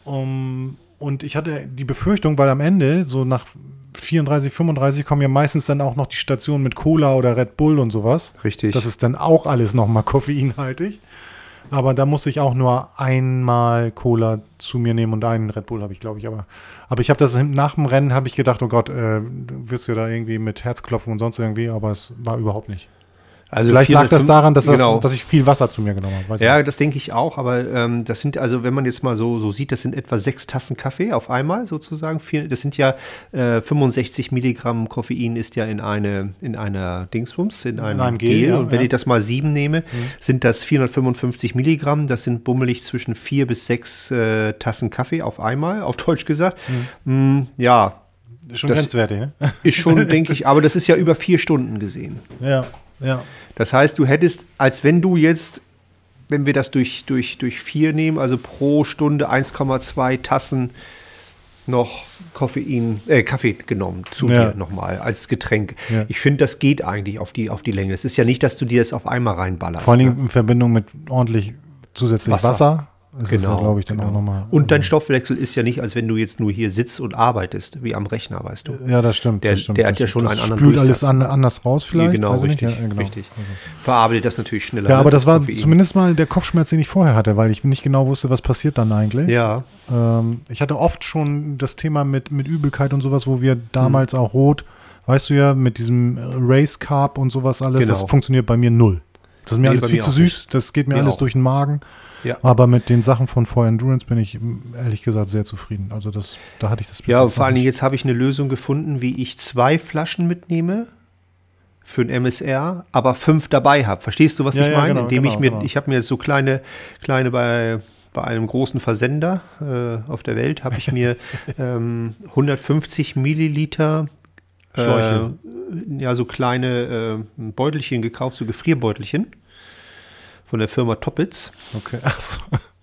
[SPEAKER 3] um, und ich hatte die Befürchtung, weil am Ende, so nach vierunddreißig, fünfunddreißig, kommen ja meistens dann auch noch die Stationen mit Cola oder Red Bull und sowas.
[SPEAKER 2] Richtig.
[SPEAKER 3] Das ist dann auch alles nochmal koffeinhaltig. Aber da musste ich auch nur einmal Cola zu mir nehmen und einen Red Bull habe ich, glaube ich. Aber, aber ich habe das nach dem Rennen, habe ich gedacht, oh Gott, äh, wirst du da irgendwie mit Herzklopfen und sonst irgendwie, aber es war überhaupt nicht.
[SPEAKER 2] Also
[SPEAKER 3] Vielleicht lag das
[SPEAKER 2] vierhundertfünf
[SPEAKER 3] daran, dass,
[SPEAKER 2] genau.
[SPEAKER 3] das, dass ich viel Wasser zu mir genommen habe. Weiß
[SPEAKER 2] Ja,
[SPEAKER 3] nicht.
[SPEAKER 2] das denke ich auch, aber ähm, das sind, also wenn man jetzt mal so, so sieht, das sind etwa sechs Tassen Kaffee auf einmal sozusagen. Vier, das sind ja äh, fünfundsechzig Milligramm Koffein ist ja in eine in einer Dingsbums, in einem,
[SPEAKER 3] einem
[SPEAKER 2] Gel.
[SPEAKER 3] Gel, ja,
[SPEAKER 2] Und wenn
[SPEAKER 3] ja.
[SPEAKER 2] ich das mal sieben nehme, mhm. sind das vierhundertfünfundfünfzig Milligramm. Das sind bummelig zwischen vier bis sechs äh, Tassen Kaffee auf einmal, auf Deutsch gesagt. Mhm. Mm, ja.
[SPEAKER 3] Ist schon
[SPEAKER 2] das
[SPEAKER 3] grenzwertig, ne?
[SPEAKER 2] Ist schon, denke ich, aber das ist ja über vier Stunden gesehen.
[SPEAKER 3] Ja, ja.
[SPEAKER 2] Das heißt, du hättest, als wenn du jetzt, wenn wir das durch, durch, durch vier nehmen, also pro Stunde eins Komma zwei Tassen noch Koffein, äh, Kaffee genommen zu
[SPEAKER 3] Ja.
[SPEAKER 2] dir nochmal als Getränk.
[SPEAKER 3] Ja.
[SPEAKER 2] Ich finde, das geht eigentlich auf die, auf die Länge. Es ist ja nicht, dass du dir das auf einmal reinballerst.
[SPEAKER 3] Vor allen
[SPEAKER 2] ne?
[SPEAKER 3] Dingen in Verbindung mit ordentlich zusätzlich
[SPEAKER 2] Wasser.
[SPEAKER 3] Wasser. Das ist ja,
[SPEAKER 2] Genau,
[SPEAKER 3] glaube ich, dann
[SPEAKER 2] genau.
[SPEAKER 3] auch nochmal.
[SPEAKER 2] Und dein Stoffwechsel ist ja nicht, als wenn du jetzt nur hier sitzt und arbeitest, wie am Rechner, weißt du.
[SPEAKER 3] Ja, das stimmt.
[SPEAKER 2] Der-
[SPEAKER 3] das stimmt,
[SPEAKER 2] der hat
[SPEAKER 3] das
[SPEAKER 2] ja
[SPEAKER 3] stimmt.
[SPEAKER 2] schon einen
[SPEAKER 3] das
[SPEAKER 2] anderen
[SPEAKER 3] spült alles
[SPEAKER 2] Durchsatz.
[SPEAKER 3] an, anders raus vielleicht.
[SPEAKER 2] genau,
[SPEAKER 3] weiß ich
[SPEAKER 2] richtig,
[SPEAKER 3] nicht. Ja, genau.
[SPEAKER 2] richtig. Verarbeitet das natürlich schneller.
[SPEAKER 3] Ja, aber
[SPEAKER 2] ne,
[SPEAKER 3] das war
[SPEAKER 2] Koffein.
[SPEAKER 3] zumindest mal der Kopfschmerz, den ich vorher hatte, weil ich nicht genau wusste, was passiert dann eigentlich.
[SPEAKER 2] Ja,
[SPEAKER 3] Ähm, ich hatte oft schon das Thema mit, mit Übelkeit und sowas, wo wir damals auch rot, weißt du ja, mit diesem Race Carb und sowas alles,
[SPEAKER 2] Genau.
[SPEAKER 3] das funktioniert bei mir null. Das ist mir
[SPEAKER 2] Nee,
[SPEAKER 3] alles
[SPEAKER 2] bei
[SPEAKER 3] viel
[SPEAKER 2] mir
[SPEAKER 3] zu
[SPEAKER 2] auch
[SPEAKER 3] süß,
[SPEAKER 2] nicht.
[SPEAKER 3] das geht mir
[SPEAKER 2] Mir
[SPEAKER 3] alles
[SPEAKER 2] auch.
[SPEAKER 3] durch den Magen.
[SPEAKER 2] ja.
[SPEAKER 3] Aber mit den Sachen von For Endurance bin ich ehrlich gesagt sehr zufrieden. Also das, da hatte ich das bis
[SPEAKER 2] Ja, und
[SPEAKER 3] jetzt
[SPEAKER 2] vor
[SPEAKER 3] noch
[SPEAKER 2] allen Dingen
[SPEAKER 3] nicht.
[SPEAKER 2] jetzt habe ich eine Lösung gefunden, wie ich zwei Flaschen mitnehme für ein M S R, aber fünf dabei habe. Verstehst du, was
[SPEAKER 3] Ja,
[SPEAKER 2] ich
[SPEAKER 3] ja,
[SPEAKER 2] meine?
[SPEAKER 3] genau,
[SPEAKER 2] Indem ich
[SPEAKER 3] genau,
[SPEAKER 2] mir,
[SPEAKER 3] genau.
[SPEAKER 2] ich habe mir so kleine, kleine bei, bei einem großen Versender äh, auf der Welt, habe ich mir ähm, hundertfünfzig Milliliter
[SPEAKER 3] Schläuche.
[SPEAKER 2] Äh, ja, so kleine äh, Beutelchen gekauft, so Gefrierbeutelchen von der Firma Toppitz.
[SPEAKER 3] Okay, achso.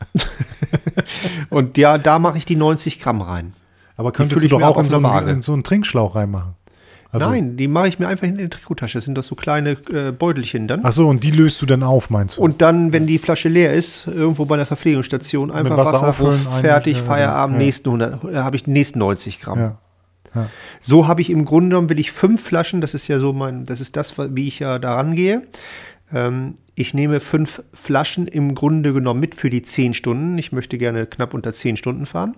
[SPEAKER 2] Und ja, da mache ich die neunzig Gramm rein.
[SPEAKER 3] Aber könntest
[SPEAKER 2] fülle
[SPEAKER 3] du
[SPEAKER 2] ich
[SPEAKER 3] doch
[SPEAKER 2] mir
[SPEAKER 3] auch
[SPEAKER 2] auch
[SPEAKER 3] in
[SPEAKER 2] auf
[SPEAKER 3] so,
[SPEAKER 2] einer
[SPEAKER 3] einen,
[SPEAKER 2] Waage.
[SPEAKER 3] in so einen Trinkschlauch reinmachen. Also,
[SPEAKER 2] Nein, die mache ich mir einfach in die Trikottasche. Das sind das so kleine äh, Beutelchen dann.
[SPEAKER 3] Achso, und die löst du dann auf, meinst du?
[SPEAKER 2] Und dann, wenn die Flasche leer ist, irgendwo bei der Verpflegungsstation, einfach
[SPEAKER 3] Wasser
[SPEAKER 2] Wasser,
[SPEAKER 3] auffüllen,
[SPEAKER 2] rauf,
[SPEAKER 3] ein-
[SPEAKER 2] fertig,
[SPEAKER 3] ja,
[SPEAKER 2] Feierabend,
[SPEAKER 3] ja.
[SPEAKER 2] nächsten hundert, äh, habe ich die nächsten neunzig Gramm.
[SPEAKER 3] ja. Ja.
[SPEAKER 2] So habe ich im Grunde genommen, will ich fünf Flaschen, das ist ja so mein, das ist das, wie ich ja da rangehe. Ähm, ich nehme fünf Flaschen im Grunde genommen mit für die zehn Stunden. Ich möchte gerne knapp unter zehn Stunden fahren.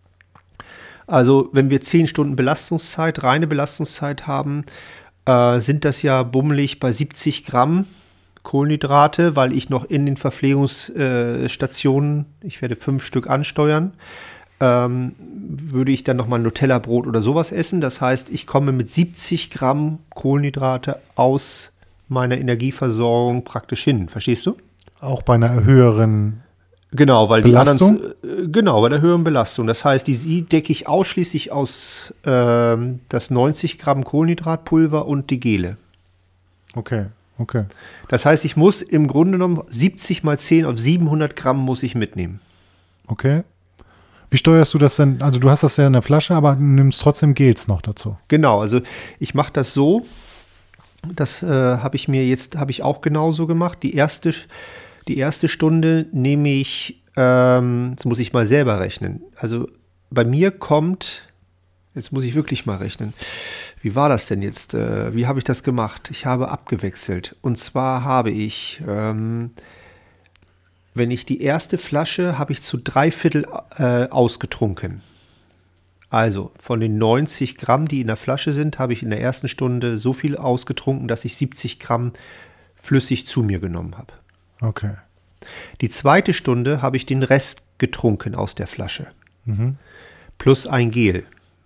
[SPEAKER 2] Also, wenn wir zehn Stunden Belastungszeit, reine Belastungszeit haben, äh, sind das ja bummelig bei siebzig Gramm Kohlenhydrate, weil ich noch in den Verpflegungsstationen, ich werde fünf Stück ansteuern, ähm, würde ich dann nochmal Nutella-Brot oder sowas essen. Das heißt, ich komme mit siebzig Gramm Kohlenhydrate aus meiner Energieversorgung praktisch hin. Verstehst du?
[SPEAKER 3] Auch bei einer höheren.
[SPEAKER 2] Genau, weil
[SPEAKER 3] Belastung?
[SPEAKER 2] die anderen, äh, genau, bei der höheren Belastung. Das heißt, die, die decke ich ausschließlich aus ähm, das neunzig Gramm Kohlenhydratpulver und die Gele.
[SPEAKER 3] Okay, okay.
[SPEAKER 2] Das heißt, ich muss im Grunde genommen siebzig mal zehn auf siebenhundert Gramm muss ich mitnehmen.
[SPEAKER 3] Okay. Wie steuerst du das denn? Also du hast das ja in der Flasche, aber du nimmst trotzdem Gels noch dazu.
[SPEAKER 2] Genau, also ich mache das so, das äh, habe ich mir jetzt, habe ich auch genauso gemacht. Die erste, die erste Stunde nehme ich, ähm, jetzt muss ich mal selber rechnen. Also bei mir kommt, jetzt muss ich wirklich mal rechnen. Wie war das denn jetzt? Äh, wie habe ich das gemacht? Ich habe abgewechselt. Und zwar habe ich, ähm, wenn ich die erste Flasche, habe ich zu drei Viertel äh, ausgetrunken. Also von den neunzig Gramm, die in der Flasche sind, habe ich in der ersten Stunde so viel ausgetrunken, dass ich siebzig Gramm flüssig zu mir genommen habe.
[SPEAKER 3] Okay.
[SPEAKER 2] Die zweite Stunde habe ich den Rest getrunken aus der Flasche.
[SPEAKER 3] Mhm.
[SPEAKER 2] Plus ein Gel.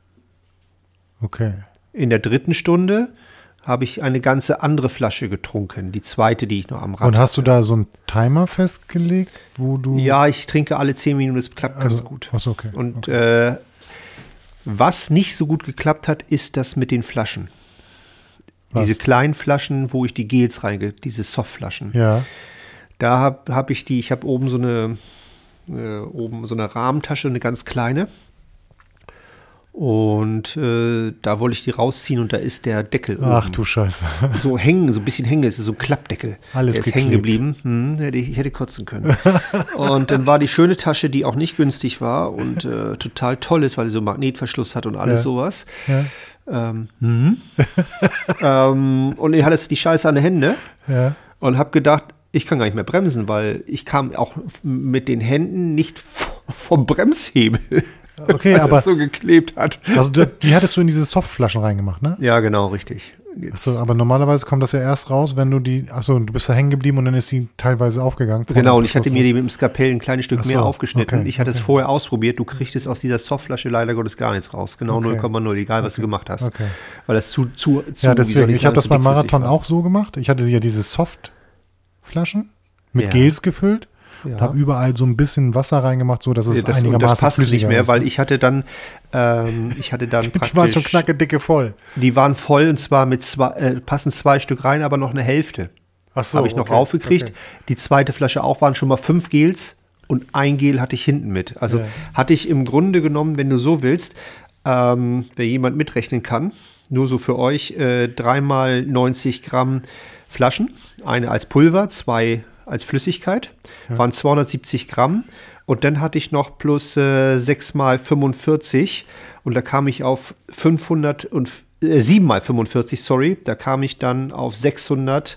[SPEAKER 3] Okay.
[SPEAKER 2] In der dritten Stunde habe ich eine ganze andere Flasche getrunken. Die zweite, die ich noch am Rad
[SPEAKER 3] Und hast du
[SPEAKER 2] hatte.
[SPEAKER 3] da so einen Timer festgelegt, wo du.
[SPEAKER 2] Ja, ich trinke alle zehn Minuten, das klappt ganz
[SPEAKER 3] Also,
[SPEAKER 2] gut.
[SPEAKER 3] achso, okay.
[SPEAKER 2] Und äh, Was nicht so gut geklappt hat, ist das mit den Flaschen.
[SPEAKER 3] Was?
[SPEAKER 2] Diese kleinen Flaschen, wo ich die Gels reinge, diese Softflaschen.
[SPEAKER 3] Ja.
[SPEAKER 2] Da habe hab ich die, ich habe oben so eine, äh, oben so eine Rahmentasche, eine ganz kleine. Und äh, da wollte ich die rausziehen und da ist der Deckel
[SPEAKER 3] Ach
[SPEAKER 2] oben.
[SPEAKER 3] du Scheiße.
[SPEAKER 2] So hängen, so ein bisschen hängen, es ist so ein Klappdeckel.
[SPEAKER 3] Alles
[SPEAKER 2] der ist
[SPEAKER 3] geklebt.
[SPEAKER 2] hängen geblieben. Hm, hätte ich, ich hätte kotzen können. Und dann war die schöne Tasche, die auch nicht günstig war und äh, total toll ist, weil sie so einen Magnetverschluss hat und alles
[SPEAKER 3] Ja.
[SPEAKER 2] sowas.
[SPEAKER 3] Ja.
[SPEAKER 2] Ähm, hm. ähm, und ich hatte jetzt die Scheiße an den Händen
[SPEAKER 3] Ja.
[SPEAKER 2] und habe gedacht, ich kann gar nicht mehr bremsen, weil ich kam auch mit den Händen nicht vom Bremshebel,
[SPEAKER 3] Okay,
[SPEAKER 2] weil
[SPEAKER 3] aber
[SPEAKER 2] das so geklebt hat.
[SPEAKER 3] also die, die hattest du in diese Softflaschen reingemacht, ne?
[SPEAKER 2] Ja, genau, richtig. Jetzt,
[SPEAKER 3] Achso, aber normalerweise kommt das ja erst raus, wenn du die, achso, du bist da hängen geblieben und dann ist sie teilweise aufgegangen. vor
[SPEAKER 2] genau,
[SPEAKER 3] dem
[SPEAKER 2] und ich hatte
[SPEAKER 3] Verschluss.
[SPEAKER 2] mir die mit dem Skalpell ein kleines Stück
[SPEAKER 3] Ach so,
[SPEAKER 2] mehr aufgeschnitten.
[SPEAKER 3] okay,
[SPEAKER 2] ich hatte es
[SPEAKER 3] okay.
[SPEAKER 2] vorher ausprobiert. Du kriegst aus dieser Softflasche leider Gottes gar nichts raus. Genau
[SPEAKER 3] Okay.
[SPEAKER 2] null Komma null, egal was du gemacht hast.
[SPEAKER 3] Okay.
[SPEAKER 2] Weil das zu, zu, zu
[SPEAKER 3] Ja,
[SPEAKER 2] wie soll
[SPEAKER 3] deswegen, ich habe
[SPEAKER 2] sagen,
[SPEAKER 3] das
[SPEAKER 2] zu
[SPEAKER 3] beim
[SPEAKER 2] dickflüssig
[SPEAKER 3] Marathon
[SPEAKER 2] war.
[SPEAKER 3] auch so gemacht. Ich hatte ja diese Softflaschen mit
[SPEAKER 2] Ja.
[SPEAKER 3] Gels gefüllt.
[SPEAKER 2] Ja.
[SPEAKER 3] Habe überall so ein bisschen Wasser reingemacht, so dass es
[SPEAKER 2] Ja, das, und
[SPEAKER 3] einigermaßen
[SPEAKER 2] das passt nicht
[SPEAKER 3] flüssiger
[SPEAKER 2] mehr,
[SPEAKER 3] ist.
[SPEAKER 2] weil ich hatte dann, ähm, ich hatte dann
[SPEAKER 3] Die
[SPEAKER 2] praktisch,
[SPEAKER 3] waren schon knackedicke voll.
[SPEAKER 2] die waren voll und zwar mit zwei, äh, passen zwei Stück rein, aber noch eine Hälfte.
[SPEAKER 3] Ach so,
[SPEAKER 2] Habe ich noch
[SPEAKER 3] okay,
[SPEAKER 2] raufgekriegt.
[SPEAKER 3] okay.
[SPEAKER 2] Die zweite Flasche auch waren schon mal fünf Gels und ein Gel hatte ich hinten mit. Also
[SPEAKER 3] Ja.
[SPEAKER 2] hatte ich im Grunde genommen, wenn du so willst, ähm, wer jemand mitrechnen kann, nur so für euch, äh, dreimal neunzig Gramm Flaschen, eine als Pulver, zwei als Flüssigkeit, waren zweihundertsiebzig Gramm. Und dann hatte ich noch plus äh, sechs mal fünfundvierzig und da kam ich auf fünfhundert und äh, sieben mal fünfundvierzig, sorry, da kam ich dann auf sechshundert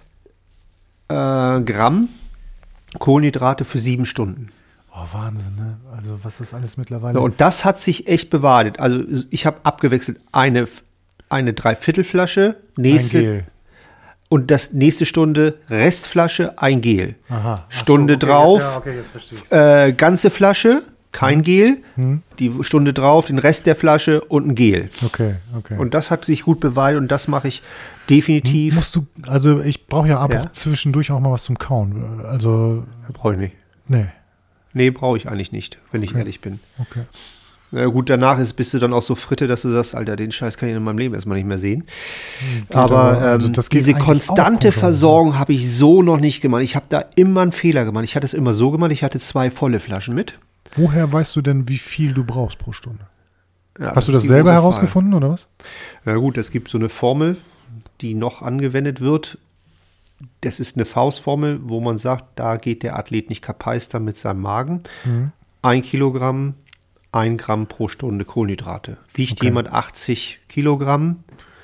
[SPEAKER 2] äh, Gramm Kohlenhydrate für sieben Stunden.
[SPEAKER 3] Oh, Wahnsinn, ne? Also was das alles mittlerweile...
[SPEAKER 2] Ja, und das hat sich echt bewahrheitet. Also ich habe abgewechselt eine, eine Dreiviertelflasche,
[SPEAKER 3] ein
[SPEAKER 2] nächste
[SPEAKER 3] Gel.
[SPEAKER 2] und das nächste Stunde Restflasche, ein Gel.
[SPEAKER 3] Aha. Ach so,
[SPEAKER 2] Stunde
[SPEAKER 3] okay,
[SPEAKER 2] drauf,
[SPEAKER 3] Ja, okay, jetzt verstehe ich's.
[SPEAKER 2] äh, ganze Flasche, kein Gel. Die Stunde drauf, den Rest der Flasche und ein Gel.
[SPEAKER 3] Okay, okay.
[SPEAKER 2] Und das hat sich gut bewahrheitet und das mache ich definitiv.
[SPEAKER 3] Musst du, also ich brauche ja aber
[SPEAKER 2] Ja.
[SPEAKER 3] auch zwischendurch auch mal was zum Kauen. Also,
[SPEAKER 2] Brauche ich nicht.
[SPEAKER 3] nee.
[SPEAKER 2] Nee, brauche ich eigentlich nicht, wenn ich ehrlich bin.
[SPEAKER 3] Okay.
[SPEAKER 2] Na gut, danach ist, bist du dann auch so Fritte, dass du sagst, Alter, den Scheiß kann ich in meinem Leben erstmal nicht mehr sehen. aber
[SPEAKER 3] aber, also
[SPEAKER 2] ähm,
[SPEAKER 3] das geht
[SPEAKER 2] diese
[SPEAKER 3] eigentlich
[SPEAKER 2] konstante
[SPEAKER 3] auch gut,
[SPEAKER 2] Versorgung habe ich so noch nicht gemacht. Ich habe da immer einen Fehler gemacht. Ich hatte es immer so gemacht, ich hatte zwei volle Flaschen mit.
[SPEAKER 3] Woher weißt du denn, wie viel du brauchst pro Stunde?
[SPEAKER 2] Ja,
[SPEAKER 3] Hast du
[SPEAKER 2] ist
[SPEAKER 3] das
[SPEAKER 2] die
[SPEAKER 3] selber
[SPEAKER 2] große Frage.
[SPEAKER 3] herausgefunden oder was?
[SPEAKER 2] Na gut, es gibt so eine Formel, die noch angewendet wird. Das ist eine Faustformel, wo man sagt, da geht der Athlet nicht kapeister mit seinem Magen.
[SPEAKER 3] Mhm.
[SPEAKER 2] Ein Kilogramm, ein Gramm pro Stunde Kohlenhydrate. Wiegt
[SPEAKER 3] Okay.
[SPEAKER 2] jemand achtzig Kilogramm,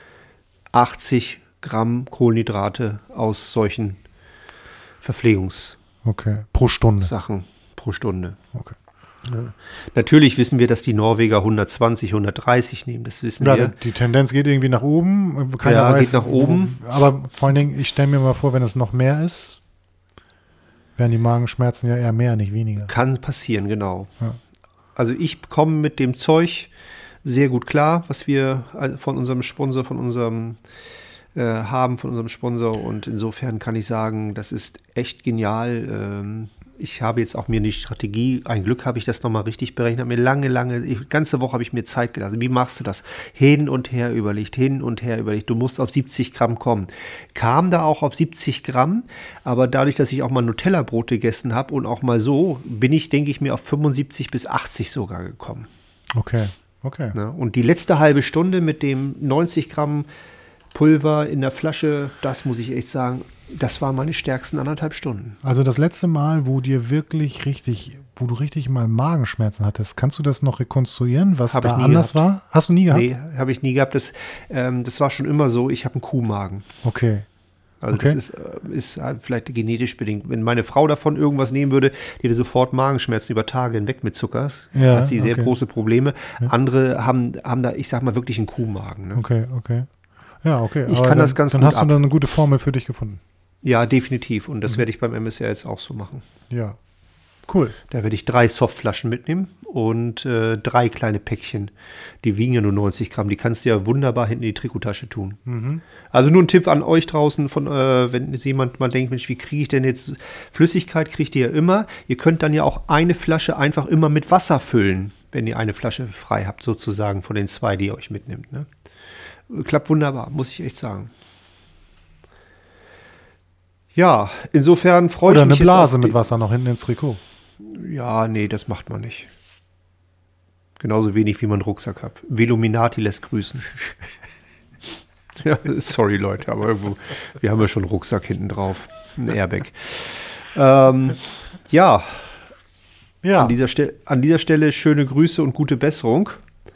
[SPEAKER 2] achtzig Gramm Kohlenhydrate aus solchen Verpflegungssachen
[SPEAKER 3] Okay, pro Stunde.
[SPEAKER 2] pro Stunde.
[SPEAKER 3] Okay.
[SPEAKER 2] Ja. Natürlich wissen wir, dass die Norweger hundertzwanzig, hundertdreißig nehmen. Das wissen
[SPEAKER 3] Ja,
[SPEAKER 2] wir.
[SPEAKER 3] die Tendenz geht irgendwie nach oben. Keiner
[SPEAKER 2] Ja,
[SPEAKER 3] weiß,
[SPEAKER 2] geht nach oben.
[SPEAKER 3] Wo, aber vor allen Dingen, ich stelle mir mal vor, wenn es noch mehr ist, werden die Magenschmerzen ja eher mehr, nicht weniger.
[SPEAKER 2] Kann passieren, genau.
[SPEAKER 3] Ja.
[SPEAKER 2] Also ich komme mit dem Zeug sehr gut klar, was wir von unserem Sponsor, von unserem äh, haben, von unserem Sponsor. Und insofern kann ich sagen, das ist echt genial. Ähm, ich habe jetzt auch mir die Strategie, ein Glück habe ich das nochmal richtig berechnet, habe mir lange, lange, die ganze Woche habe ich mir Zeit gelassen. Wie machst du das? Hin und her überlegt, hin und her überlegt. Du musst auf siebzig Gramm kommen. Kam da auch auf siebzig Gramm, aber dadurch, dass ich auch mal Nutella-Brot gegessen habe und auch mal so, bin ich, denke ich mir, auf fünfundsiebzig bis achtzig sogar gekommen.
[SPEAKER 3] Okay, okay.
[SPEAKER 2] Ne? Und die letzte halbe Stunde mit dem neunzig Gramm Pulver in der Flasche, das muss ich echt sagen, das waren meine stärksten anderthalb Stunden.
[SPEAKER 3] Also das letzte Mal, wo dir wirklich richtig, wo du richtig mal Magenschmerzen hattest, kannst du das noch rekonstruieren, was
[SPEAKER 2] Hab
[SPEAKER 3] da
[SPEAKER 2] ich nie
[SPEAKER 3] anders
[SPEAKER 2] gehabt.
[SPEAKER 3] war? Hast du nie gehabt?
[SPEAKER 2] Nee, habe ich nie gehabt. Das, ähm, das war schon immer so, ich habe einen Kuhmagen.
[SPEAKER 3] Okay.
[SPEAKER 2] Also
[SPEAKER 3] Okay.
[SPEAKER 2] das ist, äh, ist halt vielleicht genetisch bedingt. Wenn meine Frau davon irgendwas nehmen würde, die hätte sofort Magenschmerzen über Tage hinweg mit Zuckers.
[SPEAKER 3] Ja,
[SPEAKER 2] hat sie sehr
[SPEAKER 3] okay.
[SPEAKER 2] große Probleme. Andere haben, haben da, ich sag mal, wirklich einen Kuhmagen. Ne?
[SPEAKER 3] Okay, okay. Ja, okay.
[SPEAKER 2] Ich
[SPEAKER 3] aber
[SPEAKER 2] kann
[SPEAKER 3] dann,
[SPEAKER 2] das ganz
[SPEAKER 3] dann
[SPEAKER 2] gut
[SPEAKER 3] hast
[SPEAKER 2] ab.
[SPEAKER 3] du dann eine gute Formel für dich gefunden.
[SPEAKER 2] Ja, definitiv. Und das
[SPEAKER 3] Mhm.
[SPEAKER 2] werde ich beim M S R jetzt auch so machen.
[SPEAKER 3] Ja. Cool.
[SPEAKER 2] Da werde ich drei Softflaschen mitnehmen und äh, drei kleine Päckchen. Die wiegen ja nur neunzig Gramm. Die kannst du ja wunderbar hinten in die Trikottasche tun.
[SPEAKER 3] Mhm.
[SPEAKER 2] Also nur ein Tipp an euch draußen, von, äh, wenn jemand mal denkt, Mensch, wie kriege ich denn jetzt Flüssigkeit? Kriegt ihr ja immer. Ihr könnt dann ja auch eine Flasche einfach immer mit Wasser füllen, wenn ihr eine Flasche frei habt, sozusagen von den zwei, die ihr euch mitnimmt. Ne? Klappt wunderbar, muss ich echt sagen. Ja, insofern freue ich
[SPEAKER 3] Oder
[SPEAKER 2] mich.
[SPEAKER 3] eine Blase
[SPEAKER 2] jetzt
[SPEAKER 3] mit Wasser noch hinten ins Trikot.
[SPEAKER 2] Ja, nee, das macht man nicht. Genauso wenig, wie man einen Rucksack hat. Veluminati lässt grüßen. Ja, sorry, Leute, aber irgendwo, wir haben ja schon einen Rucksack hinten drauf. Ein Airbag. ähm, ja.
[SPEAKER 3] Ja.
[SPEAKER 2] An dieser, Ste- an dieser Stelle schöne Grüße und gute Besserung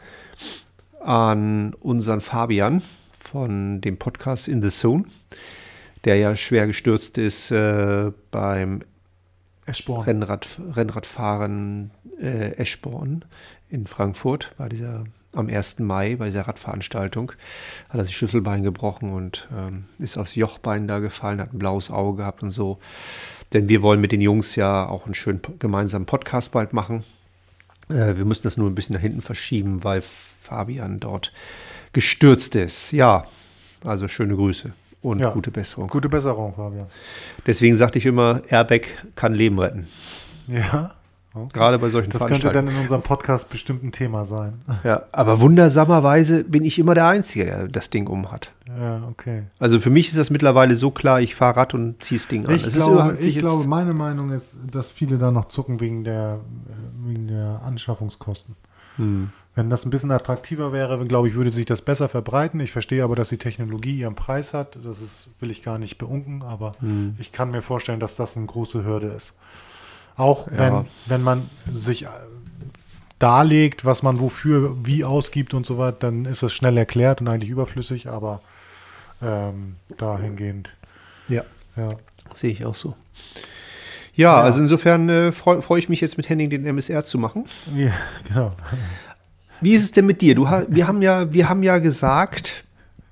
[SPEAKER 2] an unseren Fabian von dem Podcast In the Zone, der ja schwer gestürzt ist äh, beim
[SPEAKER 3] Eschborn.
[SPEAKER 2] Rennrad, Rennradfahren äh, Eschborn in Frankfurt, bei dieser, am ersten Mai, bei dieser Radveranstaltung, hat er sich Schlüsselbein gebrochen und ähm, ist aufs Jochbein da gefallen, hat ein blaues Auge gehabt und so. Denn wir wollen mit den Jungs ja auch einen schönen gemeinsamen Podcast bald machen. Äh, wir müssen das nur ein bisschen nach hinten verschieben, weil Fabian dort gestürzt ist. Ja, also schöne Grüße. Und
[SPEAKER 3] Ja.
[SPEAKER 2] gute Besserung.
[SPEAKER 3] Gute Besserung, Fabian.
[SPEAKER 2] Deswegen sagte ich immer, Airbag kann Leben retten.
[SPEAKER 3] Ja. Okay.
[SPEAKER 2] Gerade bei solchen
[SPEAKER 3] Das könnte
[SPEAKER 2] Veranstaltungen.
[SPEAKER 3] dann in unserem Podcast bestimmt ein Thema sein.
[SPEAKER 2] Ja, aber wundersamerweise bin ich immer der Einzige, der das Ding um hat.
[SPEAKER 3] Ja, okay.
[SPEAKER 2] Also für mich ist das mittlerweile so klar, ich fahre Rad und ziehe das Ding an.
[SPEAKER 3] Ich,
[SPEAKER 2] Es ist
[SPEAKER 3] glaube,
[SPEAKER 2] überhaupt
[SPEAKER 3] ich
[SPEAKER 2] nicht jetzt-
[SPEAKER 3] glaube, meine Meinung ist, dass viele da noch zucken wegen der, wegen der Anschaffungskosten.
[SPEAKER 2] Hm.
[SPEAKER 3] Wenn das ein bisschen attraktiver wäre, glaube ich, würde sich das besser verbreiten. Ich verstehe aber, dass die Technologie ihren Preis hat. Das ist, will ich gar nicht beunken, aber
[SPEAKER 2] Hm.
[SPEAKER 3] ich kann mir vorstellen, dass das eine große Hürde ist. Auch
[SPEAKER 2] Ja.
[SPEAKER 3] wenn, wenn man sich äh, darlegt, was man wofür wie ausgibt und so weiter, dann ist das schnell erklärt und eigentlich überflüssig, aber ähm, dahingehend.
[SPEAKER 2] Ja,
[SPEAKER 3] Ja.
[SPEAKER 2] sehe ich auch so. Ja,
[SPEAKER 3] Ja.
[SPEAKER 2] also insofern äh, freue freu ich mich jetzt mit Henning den M S R zu machen.
[SPEAKER 3] Ja, genau.
[SPEAKER 2] Wie ist es denn mit dir? Du, ha- wir, haben ja, wir haben ja gesagt,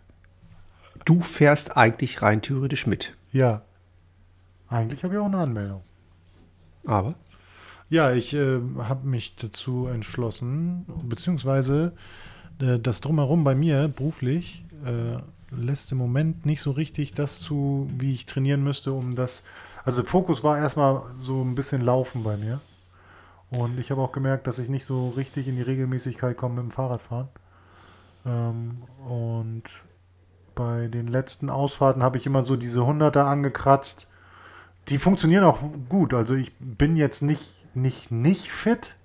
[SPEAKER 2] du fährst eigentlich rein theoretisch mit.
[SPEAKER 3] Ja. Eigentlich habe ich auch eine Anmeldung.
[SPEAKER 2] Aber?
[SPEAKER 3] Ja, ich äh, habe mich dazu entschlossen, beziehungsweise äh, das Drumherum bei mir beruflich äh, lässt im Moment nicht so richtig das zu, wie ich trainieren müsste, um das. Also Fokus war erstmal so ein bisschen Laufen bei mir. Und ich habe auch gemerkt, dass ich nicht so richtig in die Regelmäßigkeit komme mit dem Fahrradfahren. Ähm, und bei den letzten Ausfahrten habe ich immer so diese Hunderter angekratzt. Die funktionieren auch gut. Also ich bin jetzt nicht, nicht, nicht fit.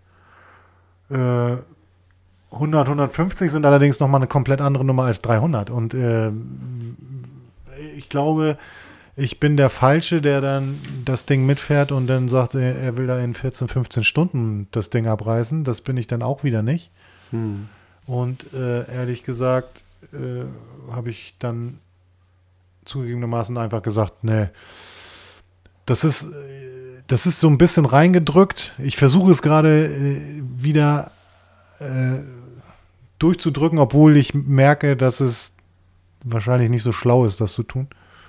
[SPEAKER 3] Äh, hundert, hundertfünfzig sind allerdings nochmal eine komplett andere Nummer als dreihundert. Und äh, ich glaube, ich bin der Falsche, der dann das Ding mitfährt und dann sagt, er, er will da in vierzehn, fünfzehn Stunden das Ding abreißen. Das bin ich dann auch wieder nicht.
[SPEAKER 2] Hm.
[SPEAKER 3] Und äh, ehrlich gesagt äh, habe ich dann zugegebenermaßen einfach gesagt, nee, das ist, äh, das ist so ein bisschen reingedrückt. Ich versuche es gerade äh, wieder äh, durchzudrücken, obwohl ich merke, dass es wahrscheinlich nicht so schlau ist, das zu tun.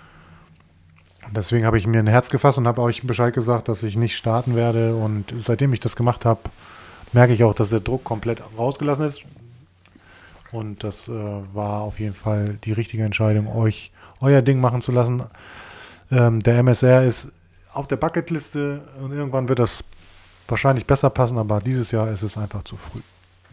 [SPEAKER 3] Und deswegen habe ich mir ein Herz gefasst und habe euch Bescheid gesagt, dass ich nicht starten werde. Und seitdem ich das gemacht habe, merke ich auch, dass der Druck komplett rausgelassen ist. Und das äh, war auf jeden Fall die richtige Entscheidung, euch euer Ding machen zu lassen. Ähm, der M S R ist auf der Bucketliste und irgendwann wird das wahrscheinlich besser passen, aber dieses Jahr ist es einfach zu früh.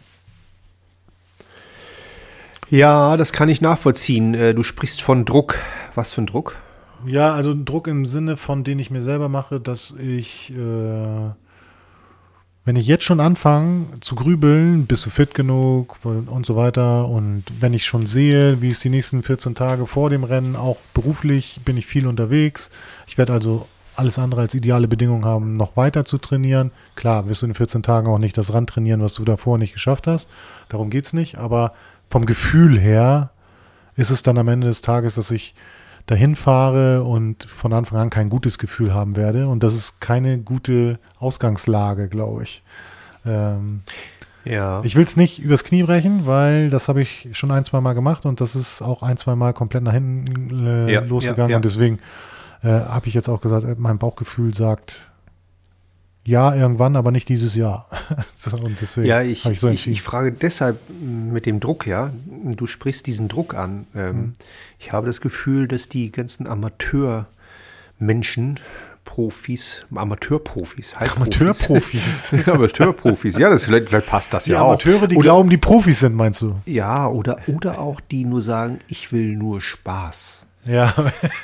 [SPEAKER 2] Ja, das kann ich nachvollziehen. Äh, Du sprichst von Druck. Was für ein Druck?
[SPEAKER 3] Ja, also Druck im Sinne von, den ich mir selber mache, dass ich, äh, wenn ich jetzt schon anfange zu grübeln, bist du fit genug und so weiter, und wenn ich schon sehe, wie es die nächsten vierzehn Tage vor dem Rennen, auch beruflich bin ich viel unterwegs, ich werde also alles andere als ideale Bedingungen haben, noch weiter zu trainieren. Klar, wirst du in vierzehn Tagen auch nicht das Rand trainieren, was du davor nicht geschafft hast, darum geht es nicht, aber vom Gefühl her ist es dann am Ende des Tages, dass ich dahin fahre und von Anfang an kein gutes Gefühl haben werde. Und das ist keine gute Ausgangslage, glaube ich. Ähm,
[SPEAKER 2] Ja.
[SPEAKER 3] ich will es nicht übers Knie brechen, weil das habe ich schon ein, zwei Mal gemacht und das ist auch ein, zwei Mal komplett nach hinten äh,
[SPEAKER 2] Ja,
[SPEAKER 3] losgegangen.
[SPEAKER 2] ja, ja.
[SPEAKER 3] Und deswegen äh, habe ich jetzt auch gesagt, mein Bauchgefühl sagt, ja, irgendwann, aber nicht dieses Jahr. So, und deswegen
[SPEAKER 2] Ja, ich,
[SPEAKER 3] habe ich so
[SPEAKER 2] ich,
[SPEAKER 3] entschieden.
[SPEAKER 2] ich frage deshalb mit dem Druck, ja. Du sprichst diesen Druck an. Ähm,
[SPEAKER 3] Mhm.
[SPEAKER 2] Ich habe das Gefühl, dass die ganzen Amateurmenschen, Profis, Amateurprofis, Halbprofis.
[SPEAKER 3] Amateurprofis.
[SPEAKER 2] Amateurprofis, ja, das, vielleicht, vielleicht passt das
[SPEAKER 3] Die
[SPEAKER 2] ja auch.
[SPEAKER 3] Amateure, die
[SPEAKER 2] Oder-
[SPEAKER 3] glauben, die Profis sind, meinst du?
[SPEAKER 2] Ja, oder, oder auch die nur sagen, ich will nur Spaß.
[SPEAKER 3] Ja.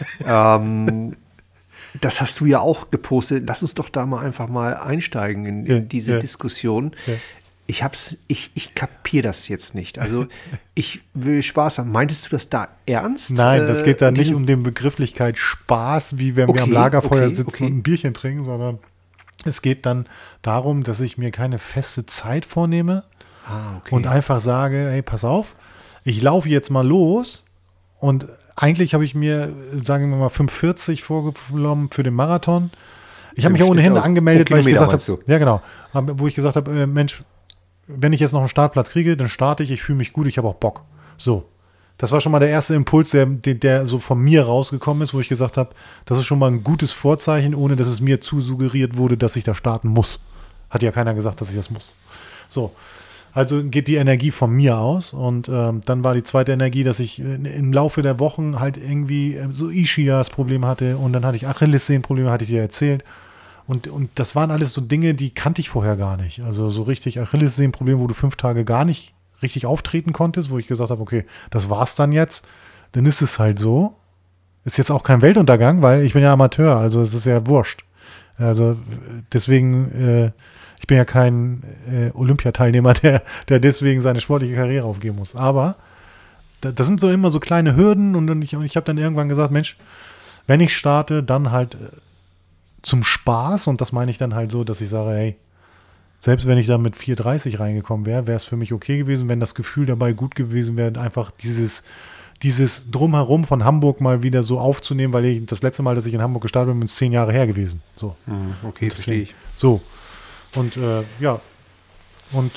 [SPEAKER 2] Ähm, das hast du ja auch gepostet. Lass uns doch da mal einfach mal einsteigen in, in
[SPEAKER 3] Ja,
[SPEAKER 2] diese
[SPEAKER 3] ja.
[SPEAKER 2] Diskussion.
[SPEAKER 3] Ja.
[SPEAKER 2] Ich hab's, ich, ich kapiere das jetzt nicht. Also ich will Spaß haben. Meintest du das da ernst?
[SPEAKER 3] Nein, das
[SPEAKER 2] Äh,
[SPEAKER 3] geht da nicht
[SPEAKER 2] diesen-
[SPEAKER 3] um die Begrifflichkeit Spaß, wie wenn wir am
[SPEAKER 2] Okay,
[SPEAKER 3] Lagerfeuer
[SPEAKER 2] okay,
[SPEAKER 3] sitzen
[SPEAKER 2] okay.
[SPEAKER 3] und ein Bierchen trinken, sondern es geht dann darum, dass ich mir keine feste Zeit vornehme
[SPEAKER 2] Ah, okay.
[SPEAKER 3] und einfach sage, hey, pass auf, ich laufe jetzt mal los und eigentlich habe ich mir, sagen wir mal, fünf vierzig vorgenommen für den Marathon. Ich habe mich ja
[SPEAKER 2] Stimmt
[SPEAKER 3] ohnehin
[SPEAKER 2] auch.
[SPEAKER 3] angemeldet,
[SPEAKER 2] Pro
[SPEAKER 3] weil ich
[SPEAKER 2] Kilometer
[SPEAKER 3] gesagt habe,
[SPEAKER 2] meinst du?
[SPEAKER 3] ja genau, Aber wo ich gesagt habe, äh, Mensch, wenn ich jetzt noch einen Startplatz kriege, dann starte ich, ich fühle mich gut, ich habe auch Bock. So, das war schon mal der erste Impuls, der, der, der so von mir rausgekommen ist, wo ich gesagt habe, das ist schon mal ein gutes Vorzeichen, ohne dass es mir zu suggeriert wurde, dass ich da starten muss. Hat ja keiner gesagt, dass ich das muss. So, also geht die Energie von mir aus und ähm, dann war die zweite Energie, dass ich äh, im Laufe der Wochen halt irgendwie äh, so Ischias-Probleme hatte und dann hatte ich Achillessehnenprobleme, hatte ich dir erzählt. Und, und das waren alles so Dinge, die kannte ich vorher gar nicht. Also so richtig Achillessehnenproblem, wo du fünf Tage gar nicht richtig auftreten konntest, wo ich gesagt habe, okay, das war's dann jetzt. Dann ist es halt so. Ist jetzt auch kein Weltuntergang, weil ich bin ja Amateur, also es ist ja wurscht. Also deswegen, äh, ich bin ja kein äh, Olympiateilnehmer, der, der deswegen seine sportliche Karriere aufgeben muss. Aber da, das sind so immer so kleine Hürden und, und ich, und ich habe dann irgendwann gesagt, Mensch, wenn ich starte, dann halt äh, zum Spaß und das meine ich dann halt so, dass ich sage, hey, selbst wenn ich da mit vier dreißig reingekommen wäre, wäre es für mich okay gewesen, wenn das Gefühl dabei gut gewesen wäre, einfach dieses, dieses Drumherum von Hamburg mal wieder so aufzunehmen, weil ich, das letzte Mal, dass ich in Hamburg gestartet bin, ist zehn Jahre her gewesen. So.
[SPEAKER 2] Hm, okay, verstehe ich.
[SPEAKER 3] So. Und äh, ja, und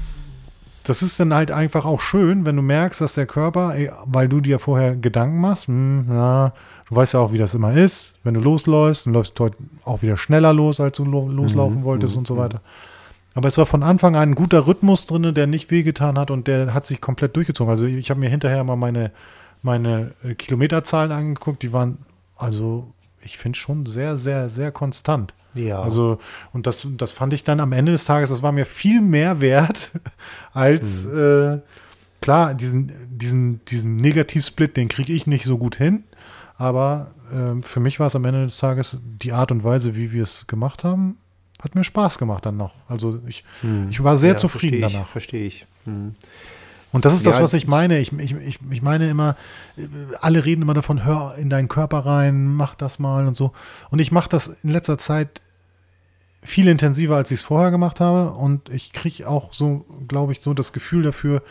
[SPEAKER 3] das ist dann halt einfach auch schön, wenn du merkst, dass der Körper, ey, weil du dir vorher Gedanken machst, hm, na, du weißt ja auch, wie das immer ist, wenn du losläufst, dann läufst du heute auch wieder schneller los, als du lo- loslaufen
[SPEAKER 2] Mhm,
[SPEAKER 3] wolltest
[SPEAKER 2] mhm,
[SPEAKER 3] und so weiter. Aber es war von Anfang an ein guter Rhythmus drin, der nicht wehgetan hat und der hat sich komplett durchgezogen. Also ich habe mir hinterher mal meine, meine äh, Kilometerzahlen angeguckt, die waren also, ich finde schon sehr, sehr, sehr konstant.
[SPEAKER 2] Ja.
[SPEAKER 3] Also, und das, das fand ich dann am Ende des Tages, das war mir viel mehr wert als,
[SPEAKER 2] Mhm.
[SPEAKER 3] äh, klar, diesen, diesen, diesen Negativsplit, den kriege ich nicht so gut hin. Aber äh, für mich war es am Ende des Tages die Art und Weise, wie wir es gemacht haben, hat mir Spaß gemacht dann noch. Also ich,
[SPEAKER 2] Hm.
[SPEAKER 3] ich war sehr
[SPEAKER 2] Ja,
[SPEAKER 3] zufrieden
[SPEAKER 2] verstehe ich,
[SPEAKER 3] danach.
[SPEAKER 2] Verstehe ich. Hm.
[SPEAKER 3] Und das ist das,
[SPEAKER 2] Ja,
[SPEAKER 3] was ich
[SPEAKER 2] es-
[SPEAKER 3] meine. Ich, ich, ich, ich meine immer, äh, alle reden immer davon, hör in deinen Körper rein, mach das mal und so. Und ich mache das in letzter Zeit viel intensiver, als ich es vorher gemacht habe. Und ich kriege auch so, glaube ich, so das Gefühl dafür,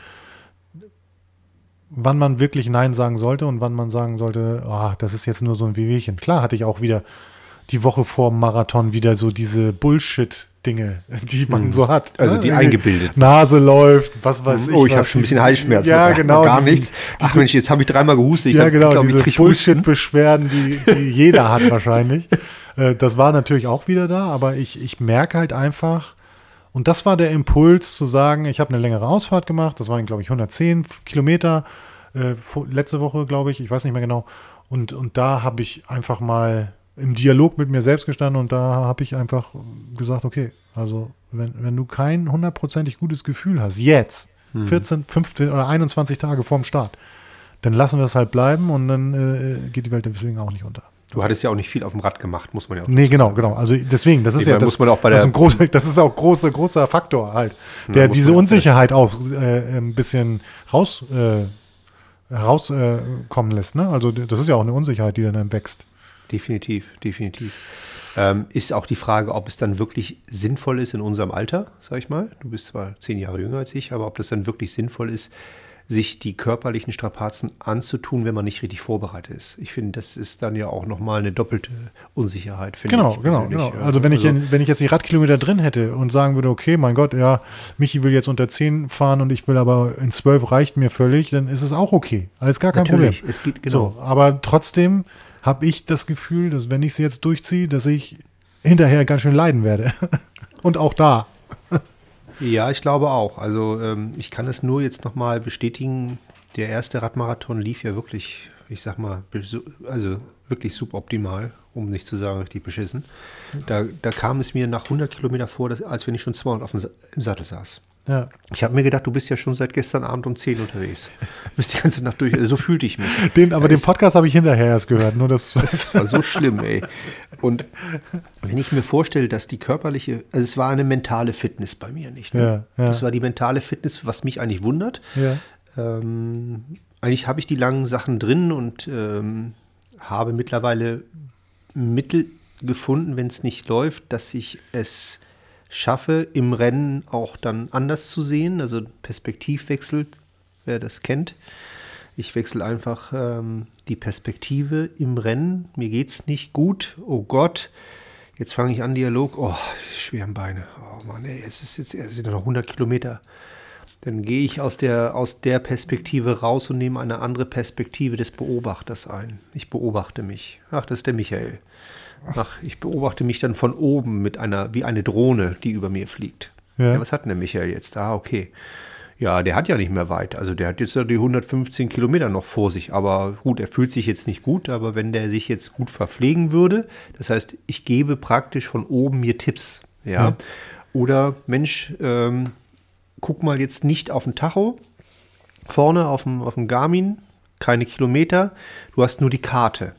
[SPEAKER 3] wann man wirklich Nein sagen sollte und wann man sagen sollte, ah, das ist jetzt nur so ein Wehwehchen. Klar hatte ich auch wieder die Woche vor dem Marathon wieder so diese Bullshit-Dinge, die man
[SPEAKER 2] Hm.
[SPEAKER 3] so hat.
[SPEAKER 2] Also
[SPEAKER 3] ne?
[SPEAKER 2] die
[SPEAKER 3] Irgendwie
[SPEAKER 2] eingebildeten.
[SPEAKER 3] Nase läuft, was weiß ich.
[SPEAKER 2] Oh, ich habe
[SPEAKER 3] was,
[SPEAKER 2] schon ein bisschen
[SPEAKER 3] diese-
[SPEAKER 2] Halsschmerzen.
[SPEAKER 3] Ja,
[SPEAKER 2] Ach,
[SPEAKER 3] genau.
[SPEAKER 2] Gar
[SPEAKER 3] diesen-
[SPEAKER 2] nichts. Ach Mensch, jetzt habe ich dreimal gehustet. Ich
[SPEAKER 3] ja,
[SPEAKER 2] hab-
[SPEAKER 3] genau,
[SPEAKER 2] ich glaube, ich
[SPEAKER 3] diese
[SPEAKER 2] krieg Husten.
[SPEAKER 3] Bullshit-Beschwerden, die, die jeder hat wahrscheinlich. Äh, Das war natürlich auch wieder da, aber ich, ich merke halt einfach, und das war der Impuls zu sagen, ich habe eine längere Ausfahrt gemacht, das waren, glaube ich, hundertzehn Kilometer, äh, vor- letzte Woche, glaube ich, ich weiß nicht mehr genau. Und, und da habe ich einfach mal im Dialog mit mir selbst gestanden und da habe ich einfach gesagt, okay, also wenn, wenn du kein hundertprozentig gutes Gefühl hast, jetzt, vierzehn, fünfzehn oder einundzwanzig Tage vorm Start, dann lassen wir es halt bleiben und dann äh, geht die Welt deswegen auch nicht unter.
[SPEAKER 2] Du hattest ja auch nicht viel auf dem Rad gemacht, muss man ja auch
[SPEAKER 3] Nee,
[SPEAKER 2] dazu
[SPEAKER 3] genau,
[SPEAKER 2] sagen.
[SPEAKER 3] genau. Also deswegen, das ist
[SPEAKER 2] Nee,
[SPEAKER 3] ja
[SPEAKER 2] weil
[SPEAKER 3] das,
[SPEAKER 2] muss man auch bei
[SPEAKER 3] das, ist
[SPEAKER 2] der-
[SPEAKER 3] ein großer, das ist auch großer, großer Faktor halt, der
[SPEAKER 2] muss
[SPEAKER 3] diese
[SPEAKER 2] man-
[SPEAKER 3] Unsicherheit auch äh, ein bisschen raus äh, herauskommen äh, kommen lässt. Ne? Also das ist ja auch eine Unsicherheit, die dann wächst.
[SPEAKER 2] Definitiv, definitiv. Ähm, ist auch die Frage, ob es dann wirklich sinnvoll ist in unserem Alter, sag ich mal. Du bist zwar zehn Jahre jünger als ich, aber ob das dann wirklich sinnvoll ist, sich die körperlichen Strapazen anzutun, wenn man nicht richtig vorbereitet ist. Ich finde, das ist dann ja auch nochmal eine doppelte Unsicherheit, finde
[SPEAKER 3] Genau,
[SPEAKER 2] ich.
[SPEAKER 3] genau,
[SPEAKER 2] persönlich.
[SPEAKER 3] genau. Also wenn ich, wenn ich jetzt die Radkilometer drin hätte und sagen würde, okay, mein Gott, ja, Michi will jetzt unter zehn fahren und ich will aber in zwölf reicht mir völlig, dann ist es auch okay. Alles gar kein
[SPEAKER 2] Natürlich,
[SPEAKER 3] Problem.
[SPEAKER 2] es geht, genau.
[SPEAKER 3] So, aber trotzdem habe ich das Gefühl, dass wenn ich es jetzt durchziehe, dass ich hinterher ganz schön leiden werde. Und auch da.
[SPEAKER 2] Ja, ich glaube auch. Also ähm, ich kann es nur jetzt nochmal bestätigen, der erste Radmarathon lief ja wirklich, ich sag mal, also wirklich suboptimal, um nicht zu sagen richtig beschissen. Da, da kam es mir nach hundert Kilometer vor, dass, als wenn ich schon zweihundert auf dem Sa- im Sattel saß.
[SPEAKER 3] Ja.
[SPEAKER 2] Ich habe mir gedacht, du bist ja schon seit gestern Abend um zehn unterwegs. Du bist die ganze Nacht durch, so fühlte ich mich.
[SPEAKER 3] Den, aber
[SPEAKER 2] Ja,
[SPEAKER 3] den Podcast habe ich hinterher erst gehört. Nur das,
[SPEAKER 2] das war so schlimm, ey. Und wenn ich mir vorstelle, dass die körperliche, also es war eine mentale Fitness bei mir nicht. Ne?
[SPEAKER 3] Ja, ja.
[SPEAKER 2] Das war die mentale Fitness, was mich eigentlich wundert.
[SPEAKER 3] ja.
[SPEAKER 2] Ähm, eigentlich habe ich die langen Sachen drin und ähm, habe mittlerweile Mittel gefunden, wenn es nicht läuft, dass ich es schaffe, im Rennen auch dann anders zu sehen, also Perspektivwechsel, wer das kennt. Ich wechsle einfach ähm, die Perspektive im Rennen. Mir geht's nicht gut. Oh Gott, jetzt fange ich an Dialog. Oh, schweren Beine. Oh Mann, ey, es ist jetzt es sind noch hundert Kilometer. Dann gehe ich aus der, aus der Perspektive raus und nehme eine andere Perspektive des Beobachters ein. Ich beobachte mich. Ach, das ist der Michael. Ach, ich beobachte mich dann von oben mit einer, wie eine Drohne, die über mir fliegt.
[SPEAKER 3] Ja.
[SPEAKER 2] Ja, was hat denn der Michael jetzt? Ah, okay. Ja, der hat ja nicht mehr weit. Also der hat jetzt ja die hundertfünfzehn Kilometer noch vor sich. Aber gut, er fühlt sich jetzt nicht gut. Aber wenn der sich jetzt gut verpflegen würde, das heißt, ich gebe praktisch von oben mir Tipps. Ja.
[SPEAKER 3] Ja.
[SPEAKER 2] Oder Mensch, ähm, guck mal jetzt nicht auf den Tacho, vorne auf dem, auf dem Garmin, keine Kilometer, du hast nur die Karte.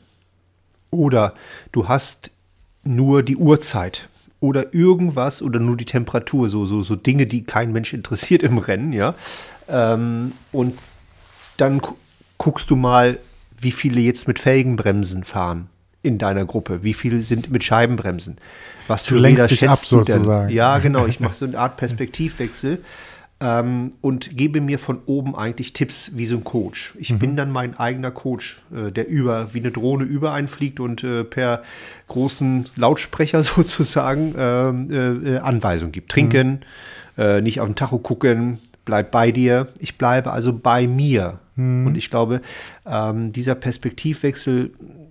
[SPEAKER 2] Oder du hast nur die Uhrzeit. Oder irgendwas oder nur die Temperatur, so, so, so Dinge, die kein Mensch interessiert im Rennen, ja. Ähm, und dann gu- guckst du mal, wie viele jetzt mit Felgenbremsen fahren in deiner Gruppe, wie viele sind mit Scheibenbremsen. Was für
[SPEAKER 3] Du lenkst
[SPEAKER 2] Räder
[SPEAKER 3] dich
[SPEAKER 2] schätzt
[SPEAKER 3] ab,
[SPEAKER 2] du denn?
[SPEAKER 3] sozusagen.
[SPEAKER 2] Ja, genau, ich mache so eine Art Perspektivwechsel ähm, und gebe mir von oben eigentlich Tipps wie so ein Coach. Ich mhm. bin dann mein eigener Coach, äh, der über wie eine Drohne über einfliegt und äh, per großen Lautsprecher sozusagen äh, äh, Anweisungen gibt. Trinken, mhm. äh, nicht auf den Tacho gucken, bleib bei dir. Ich bleibe also bei mir. Mhm. Und ich glaube, ähm, dieser Perspektivwechsel,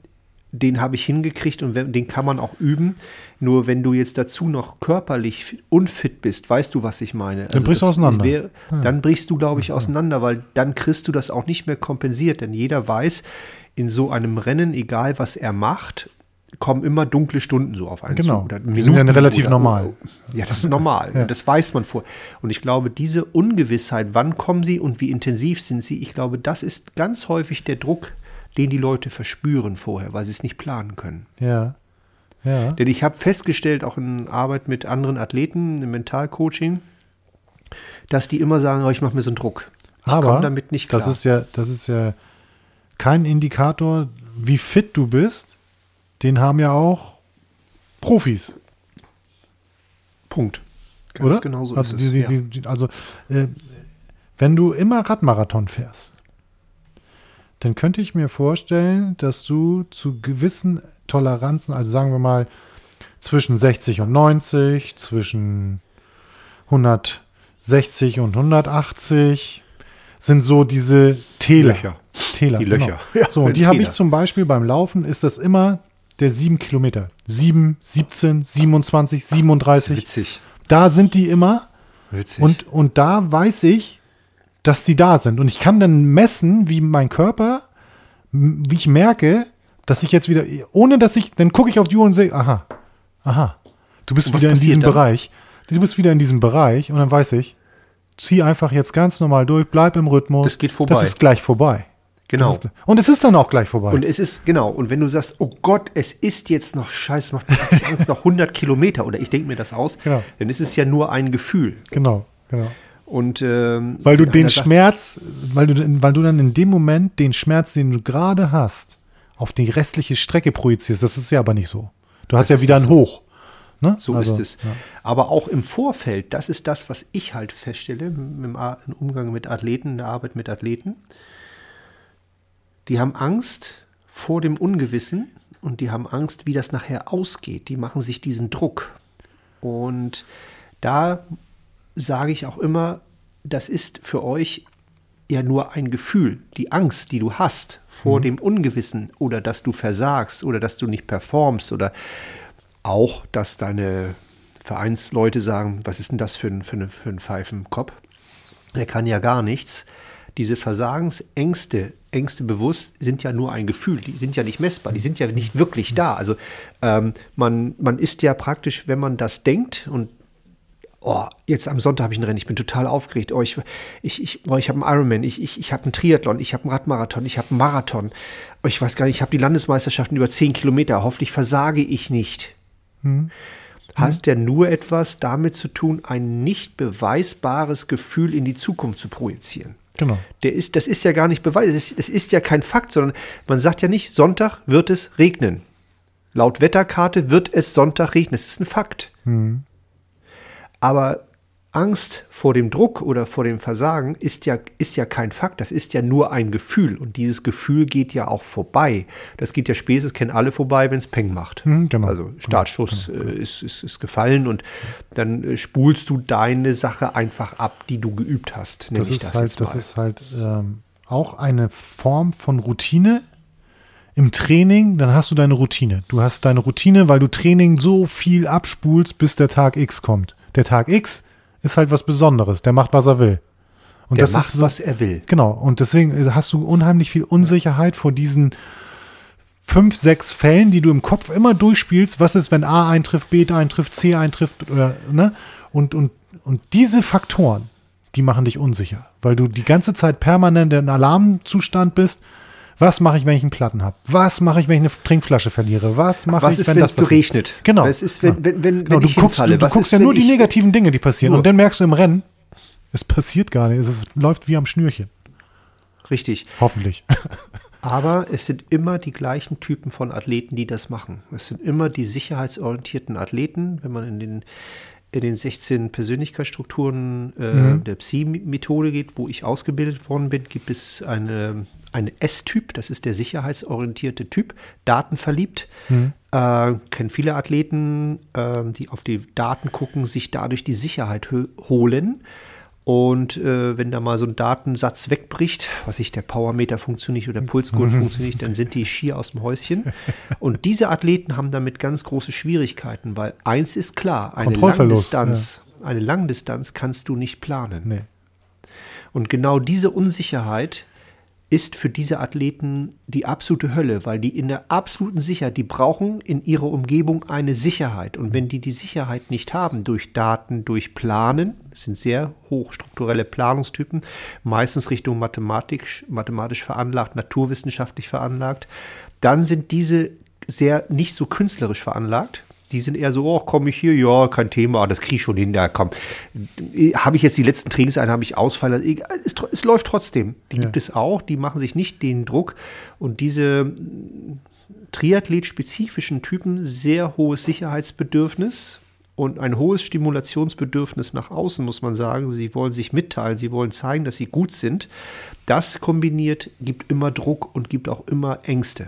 [SPEAKER 2] den habe ich hingekriegt und den kann man auch üben. Nur wenn du jetzt dazu noch körperlich unfit bist, weißt du, was ich meine?
[SPEAKER 3] Dann brichst du auseinander.
[SPEAKER 2] Wär,
[SPEAKER 3] ja.
[SPEAKER 2] Dann brichst du, glaube ich, auseinander, weil dann kriegst du das auch nicht mehr kompensiert. Denn jeder weiß, in so einem Rennen, egal was er macht, kommen immer dunkle Stunden so auf einen
[SPEAKER 3] genau.
[SPEAKER 2] zu. Oder
[SPEAKER 3] Die sind ja relativ
[SPEAKER 2] oder,
[SPEAKER 3] normal.
[SPEAKER 2] Ja, das ist normal.
[SPEAKER 3] ja.
[SPEAKER 2] Und das weiß man vor. Und ich glaube, diese Ungewissheit, wann kommen sie und wie intensiv sind sie, ich glaube, das ist ganz häufig der Druck, den die Leute verspüren vorher, weil sie es nicht planen können.
[SPEAKER 3] Ja, ja.
[SPEAKER 2] Denn ich habe festgestellt, auch in Arbeit mit anderen Athleten, im Mentalcoaching, dass die immer sagen, oh, ich mache mir so einen Druck. Ich
[SPEAKER 3] Aber
[SPEAKER 2] komme damit nicht klar.
[SPEAKER 3] Das ist ja, das ist ja kein Indikator, wie fit du bist. Den haben ja auch Profis.
[SPEAKER 2] Punkt. Ganz
[SPEAKER 3] Oder?
[SPEAKER 2] genau so
[SPEAKER 3] also
[SPEAKER 2] ist
[SPEAKER 3] die,
[SPEAKER 2] es.
[SPEAKER 3] die,
[SPEAKER 2] Ja.
[SPEAKER 3] die, also, äh, wenn du immer Radmarathon fährst, dann könnte ich mir vorstellen, dass du zu gewissen Toleranzen, also sagen wir mal zwischen sechzig und neunzig, zwischen hundertsechzig und hundertachtzig, sind so diese Täler.
[SPEAKER 2] Löcher.
[SPEAKER 3] Täler,
[SPEAKER 2] Die
[SPEAKER 3] genau.
[SPEAKER 2] Löcher. Ja,
[SPEAKER 3] so, und die habe ich
[SPEAKER 2] Täler.
[SPEAKER 3] zum Beispiel beim Laufen, ist das immer der sieben Kilometer. sieben, siebzehn, siebenundzwanzig, siebenunddreißig.
[SPEAKER 2] Witzig.
[SPEAKER 3] Da sind die immer.
[SPEAKER 2] Witzig.
[SPEAKER 3] Und, und da weiß ich, dass sie da sind. Und ich kann dann messen, wie mein Körper, m- wie ich merke, dass ich jetzt wieder, ohne dass ich, dann gucke ich auf die Uhr und sehe, aha, aha, du bist
[SPEAKER 2] Und was
[SPEAKER 3] wieder in
[SPEAKER 2] passiert
[SPEAKER 3] diesem
[SPEAKER 2] dann?
[SPEAKER 3] Bereich. Du bist wieder in diesem Bereich und dann weiß ich, zieh einfach jetzt ganz normal durch, bleib im Rhythmus.
[SPEAKER 2] Das geht vorbei.
[SPEAKER 3] Das ist gleich vorbei.
[SPEAKER 2] Genau.
[SPEAKER 3] Das ist, und es ist dann auch gleich vorbei.
[SPEAKER 2] Und es ist, genau, und wenn du sagst, oh Gott, es ist jetzt noch, scheiße, macht mir richtig Angst, noch hundert Kilometer, oder ich denke mir das aus,
[SPEAKER 3] Genau.
[SPEAKER 2] dann ist es ja nur ein Gefühl.
[SPEAKER 3] genau, genau.
[SPEAKER 2] Und, ähm,
[SPEAKER 3] Weil du
[SPEAKER 2] wenn
[SPEAKER 3] den
[SPEAKER 2] einer sagt,
[SPEAKER 3] Schmerz, weil du, weil du dann in dem Moment den Schmerz, den du gerade hast, auf die restliche Strecke projizierst. Das ist ja aber nicht so. Du hast
[SPEAKER 2] Das
[SPEAKER 3] ja
[SPEAKER 2] ist
[SPEAKER 3] wieder
[SPEAKER 2] das
[SPEAKER 3] ein
[SPEAKER 2] so.
[SPEAKER 3] Hoch. Ne?
[SPEAKER 2] So
[SPEAKER 3] Also,
[SPEAKER 2] ist es.
[SPEAKER 3] Ja.
[SPEAKER 2] Aber auch im Vorfeld, das ist das, was ich halt feststelle im, im Umgang mit Athleten, in der Arbeit mit Athleten. Die haben Angst vor dem Ungewissen und die haben Angst, wie das nachher ausgeht. Die machen sich diesen Druck. Und da sage ich auch immer, das ist für euch ja nur ein Gefühl. Die Angst, die du hast vor mhm. dem Ungewissen oder dass du versagst oder dass du nicht performst oder auch, dass deine Vereinsleute sagen, was ist denn das für ein, für eine, für ein Pfeifenkopf? Er kann ja gar nichts. Diese Versagensängste, Ängste bewusst, sind ja nur ein Gefühl. Die sind ja nicht messbar, die sind ja nicht wirklich da. Also ähm, man, man ist ja praktisch, wenn man das denkt und oh, jetzt am Sonntag habe ich ein Rennen, ich bin total aufgeregt. Oh, ich, ich, ich, oh, ich habe einen Ironman, ich, ich, ich habe einen Triathlon, ich habe einen Radmarathon, ich habe einen Marathon. Oh, ich weiß gar nicht, ich habe die Landesmeisterschaften über zehn Kilometer. Hoffentlich versage ich nicht. Hm. Hat ja nur etwas damit zu tun, ein nicht beweisbares Gefühl in die Zukunft zu projizieren.
[SPEAKER 3] Genau.
[SPEAKER 2] Der ist, das ist ja gar nicht beweis, das ist, das ist ja kein Fakt, sondern man sagt ja nicht, Sonntag wird es regnen. Laut Wetterkarte wird es Sonntag regnen. Das ist ein Fakt. Hm. Aber Angst vor dem Druck oder vor dem Versagen ist ja, ist ja kein Fakt, das ist ja nur ein Gefühl. Und dieses Gefühl geht ja auch vorbei. Das geht ja spätestens, kennen alle vorbei, wenn es Peng macht.
[SPEAKER 3] Hm, genau.
[SPEAKER 2] Also Startschuss genau, genau. Äh, ist, ist, ist gefallen und dann äh, spulst du deine Sache einfach ab, die du geübt hast.
[SPEAKER 3] Das ist, das, halt, das ist halt ähm, auch eine Form von Routine. Im Training, dann hast du deine Routine. Du hast deine Routine, weil du Training so viel abspulst, bis der Tag X kommt. Der Tag X ist halt was Besonderes. Der macht, was er will. Und
[SPEAKER 2] der
[SPEAKER 3] das
[SPEAKER 2] macht,
[SPEAKER 3] ist so,
[SPEAKER 2] was er will.
[SPEAKER 3] Genau. Und deswegen hast du unheimlich viel Unsicherheit vor diesen fünf, sechs Fällen, die du im Kopf immer durchspielst. Was ist, wenn A eintrifft, B eintrifft, C eintrifft? Oder, ne? Und, und, und diese Faktoren, die machen dich unsicher. Weil du die ganze Zeit permanent in Alarmzustand bist. Was mache ich, wenn ich einen Platten habe? Was mache ich, wenn ich eine Trinkflasche verliere? Was mache
[SPEAKER 2] was
[SPEAKER 3] ich,
[SPEAKER 2] ist,
[SPEAKER 3] wenn,
[SPEAKER 2] wenn
[SPEAKER 3] das
[SPEAKER 2] es regnet?
[SPEAKER 3] Genau.
[SPEAKER 2] Was ist, wenn, wenn, wenn,
[SPEAKER 3] genau.
[SPEAKER 2] wenn
[SPEAKER 3] Du
[SPEAKER 2] ich
[SPEAKER 3] guckst,
[SPEAKER 2] hinfalle?
[SPEAKER 3] du, du
[SPEAKER 2] was
[SPEAKER 3] guckst
[SPEAKER 2] ist,
[SPEAKER 3] ja nur die
[SPEAKER 2] ich,
[SPEAKER 3] negativen Dinge, die passieren.
[SPEAKER 2] Nur.
[SPEAKER 3] Und dann merkst du im Rennen, es passiert gar nicht. Es ist, läuft wie am Schnürchen.
[SPEAKER 2] Richtig.
[SPEAKER 3] Hoffentlich.
[SPEAKER 2] Aber es sind immer die gleichen Typen von Athleten, die das machen. Es sind immer die sicherheitsorientierten Athleten, wenn man in den in den sechzehn Persönlichkeitsstrukturen äh, mhm. der Psi-Methode geht, wo ich ausgebildet worden bin, gibt es eine, eine S-Typ, das ist der sicherheitsorientierte Typ, datenverliebt. Mhm. Äh, kennen viele Athleten, äh, die auf die Daten gucken, sich dadurch die Sicherheit holen. Und äh, wenn da mal so ein Datensatz wegbricht, was ich, der Powermeter funktioniert oder der Pulsgurt funktioniert, dann sind die schier aus dem Häuschen. Und diese Athleten haben damit ganz große Schwierigkeiten, weil eins ist klar, eine Langdistanz, ja. eine Langdistanz kannst du nicht planen.
[SPEAKER 3] Nee.
[SPEAKER 2] Und genau diese Unsicherheit ist für diese Athleten die absolute Hölle, weil die in der absoluten Sicherheit, die brauchen in ihrer Umgebung eine Sicherheit. Und wenn die die Sicherheit nicht haben, durch Daten, durch Planen, das sind sehr hochstrukturelle Planungstypen, meistens Richtung mathematisch, mathematisch veranlagt, naturwissenschaftlich veranlagt, dann sind diese sehr nicht so künstlerisch veranlagt. Die sind eher so, oh, komme ich hier, ja, kein Thema, das kriege ich schon hin, ja, komm. Habe ich jetzt die letzten Trainingseinheiten, habe ich Ausfall, es, es läuft trotzdem. Die ja. gibt es auch, die machen sich nicht den Druck. Und diese Triathlet-spezifischen Typen, sehr hohes Sicherheitsbedürfnis und ein hohes Stimulationsbedürfnis nach außen, muss man sagen. Sie wollen sich mitteilen, sie wollen zeigen, dass sie gut sind. Das kombiniert gibt immer Druck und gibt auch immer Ängste.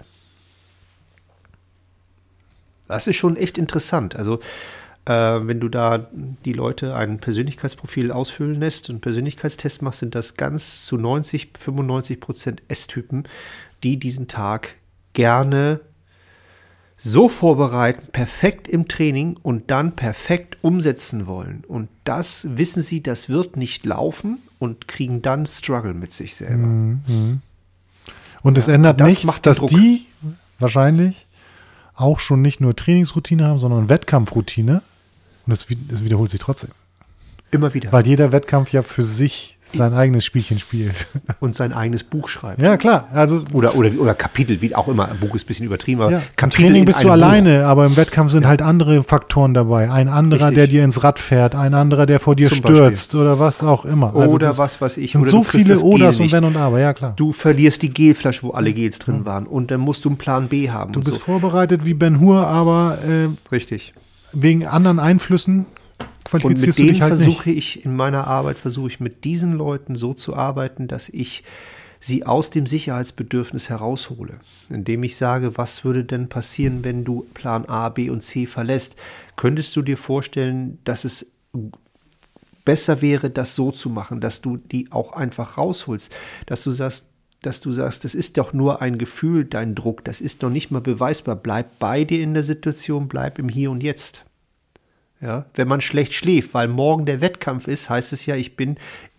[SPEAKER 2] Das ist schon echt interessant. Also, äh, wenn du da die Leute ein Persönlichkeitsprofil ausfüllen lässt und einen Persönlichkeitstest machst, sind das ganz zu neunzig, fünfundneunzig Prozent S-Typen, die diesen Tag gerne so vorbereiten, perfekt im Training und dann perfekt umsetzen wollen. Und das wissen sie, das wird nicht laufen und kriegen dann Struggle mit sich selber.
[SPEAKER 3] Mhm. Und es ja, ändert
[SPEAKER 2] das
[SPEAKER 3] nichts, dass
[SPEAKER 2] Druck.
[SPEAKER 3] die wahrscheinlich auch schon nicht nur Trainingsroutine haben, sondern Wettkampfroutine. Und es, es wiederholt sich trotzdem.
[SPEAKER 2] Immer wieder.
[SPEAKER 3] Weil jeder Wettkampf ja für sich sein eigenes Spielchen spielt.
[SPEAKER 2] Und sein eigenes Buch schreibt.
[SPEAKER 3] Ja, klar. Also
[SPEAKER 2] oder, oder, oder Kapitel, wie auch immer. Ein Buch ist ein bisschen übertrieben. Aber
[SPEAKER 3] ja, im Training bist du alleine, Buch. Aber im Wettkampf sind ja. halt andere Faktoren dabei. Ein anderer, Richtig. der dir ins Rad fährt, ein anderer, der vor dir Zum stürzt Beispiel. Oder was auch immer.
[SPEAKER 2] Also oder was weiß ich.
[SPEAKER 3] Sind
[SPEAKER 2] oder
[SPEAKER 3] so viele Oders und Wenn und Aber, ja klar.
[SPEAKER 2] Du verlierst die Gelflasche, wo alle Gels drin ja. waren. Und dann musst du einen Plan B haben.
[SPEAKER 3] Du
[SPEAKER 2] und
[SPEAKER 3] bist
[SPEAKER 2] so.
[SPEAKER 3] vorbereitet wie Ben Hur, aber äh,
[SPEAKER 2] Richtig.
[SPEAKER 3] wegen anderen Einflüssen qualifizierst
[SPEAKER 2] und mit
[SPEAKER 3] du dich halt nicht.
[SPEAKER 2] versuche ich in meiner Arbeit, versuche ich mit diesen Leuten so zu arbeiten, dass ich sie aus dem Sicherheitsbedürfnis heraushole. Indem ich sage, was würde denn passieren, wenn du Plan A, B und C verlässt? Könntest du dir vorstellen, dass es besser wäre, das so zu machen, dass du die auch einfach rausholst, dass du sagst, dass du sagst, das ist doch nur ein Gefühl, dein Druck, das ist noch nicht mal beweisbar. Bleib bei dir in der Situation, bleib im Hier und Jetzt. Ja, wenn man schlecht schläft, weil morgen der Wettkampf ist, heißt es ja, ich bin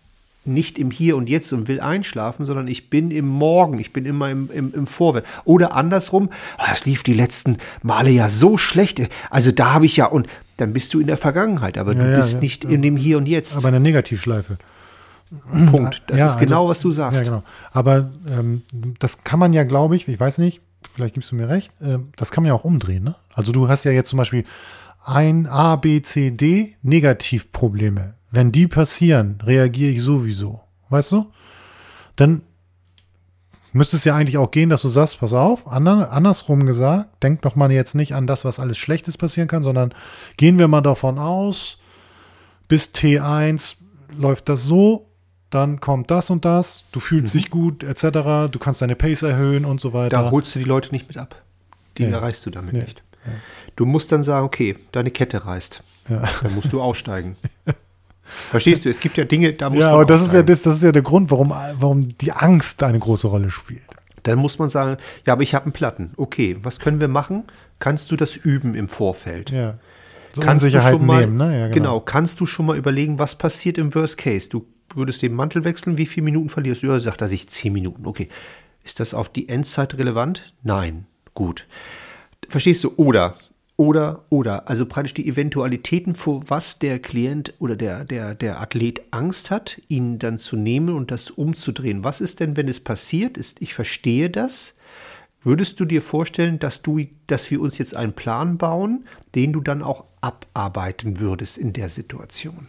[SPEAKER 2] nicht im Hier und Jetzt und will einschlafen, sondern ich bin im Morgen, ich bin immer im, im, im Vorwärts. Oder andersrum, oh, das lief die letzten Male ja so schlecht, also da habe ich ja, und dann bist du in der Vergangenheit, aber
[SPEAKER 3] ja,
[SPEAKER 2] du
[SPEAKER 3] ja,
[SPEAKER 2] bist
[SPEAKER 3] ja,
[SPEAKER 2] nicht
[SPEAKER 3] ja.
[SPEAKER 2] in dem Hier und Jetzt.
[SPEAKER 3] Aber in der Negativschleife.
[SPEAKER 2] Punkt. Das
[SPEAKER 3] ja,
[SPEAKER 2] ist genau,
[SPEAKER 3] also,
[SPEAKER 2] was du sagst.
[SPEAKER 3] Ja, genau. Aber ähm, das kann man ja, glaube ich, ich weiß nicht, vielleicht gibst du mir recht, äh, das kann man ja auch umdrehen. Ne? Also du hast ja jetzt zum Beispiel ein A, B, C, D Negativprobleme. Wenn die passieren, reagiere ich sowieso. Weißt du? Dann müsste es ja eigentlich auch gehen, dass du sagst, pass auf, ander, andersrum gesagt, denk doch mal jetzt nicht an das, was alles Schlechtes passieren kann, sondern gehen wir mal davon aus, bis T eins läuft das so, dann kommt das und das, du fühlst mhm. dich gut, et cetera, du kannst deine Pace erhöhen und so weiter.
[SPEAKER 2] Da holst du die Leute nicht mit ab. Die
[SPEAKER 3] ja.
[SPEAKER 2] erreichst du damit
[SPEAKER 3] ja.
[SPEAKER 2] nicht. Ja. Du musst dann sagen, okay, deine Kette reißt.
[SPEAKER 3] Ja.
[SPEAKER 2] Dann musst du aussteigen. Verstehst du? Es gibt ja Dinge, da muss
[SPEAKER 3] ja,
[SPEAKER 2] man
[SPEAKER 3] aber das ist ja,
[SPEAKER 2] aussteigen.
[SPEAKER 3] das, das ist ja der Grund, warum, warum die Angst eine große Rolle spielt.
[SPEAKER 2] Dann muss man sagen, ja, aber ich habe einen Platten. Okay, was können wir machen? Kannst du das üben im Vorfeld?
[SPEAKER 3] Ja. So
[SPEAKER 2] kannst du schon mal,
[SPEAKER 3] nehmen, ne? Ja, genau.
[SPEAKER 2] genau, kannst du schon mal überlegen, was passiert im Worst Case? Du würdest den Mantel wechseln, wie viele Minuten verlierst du? Ja, sagt er sich zehn Minuten. Okay. Ist das auf die Endzeit relevant? Nein. Gut. Verstehst du? Oder, oder, oder. Also praktisch die Eventualitäten, vor was der Klient oder der, der, der Athlet Angst hat, ihn dann zu nehmen und das umzudrehen. Was ist denn, wenn es passiert ist? Ich verstehe das. Würdest du dir vorstellen, dass du, dass wir uns jetzt einen Plan bauen, den du dann auch abarbeiten würdest in der Situation?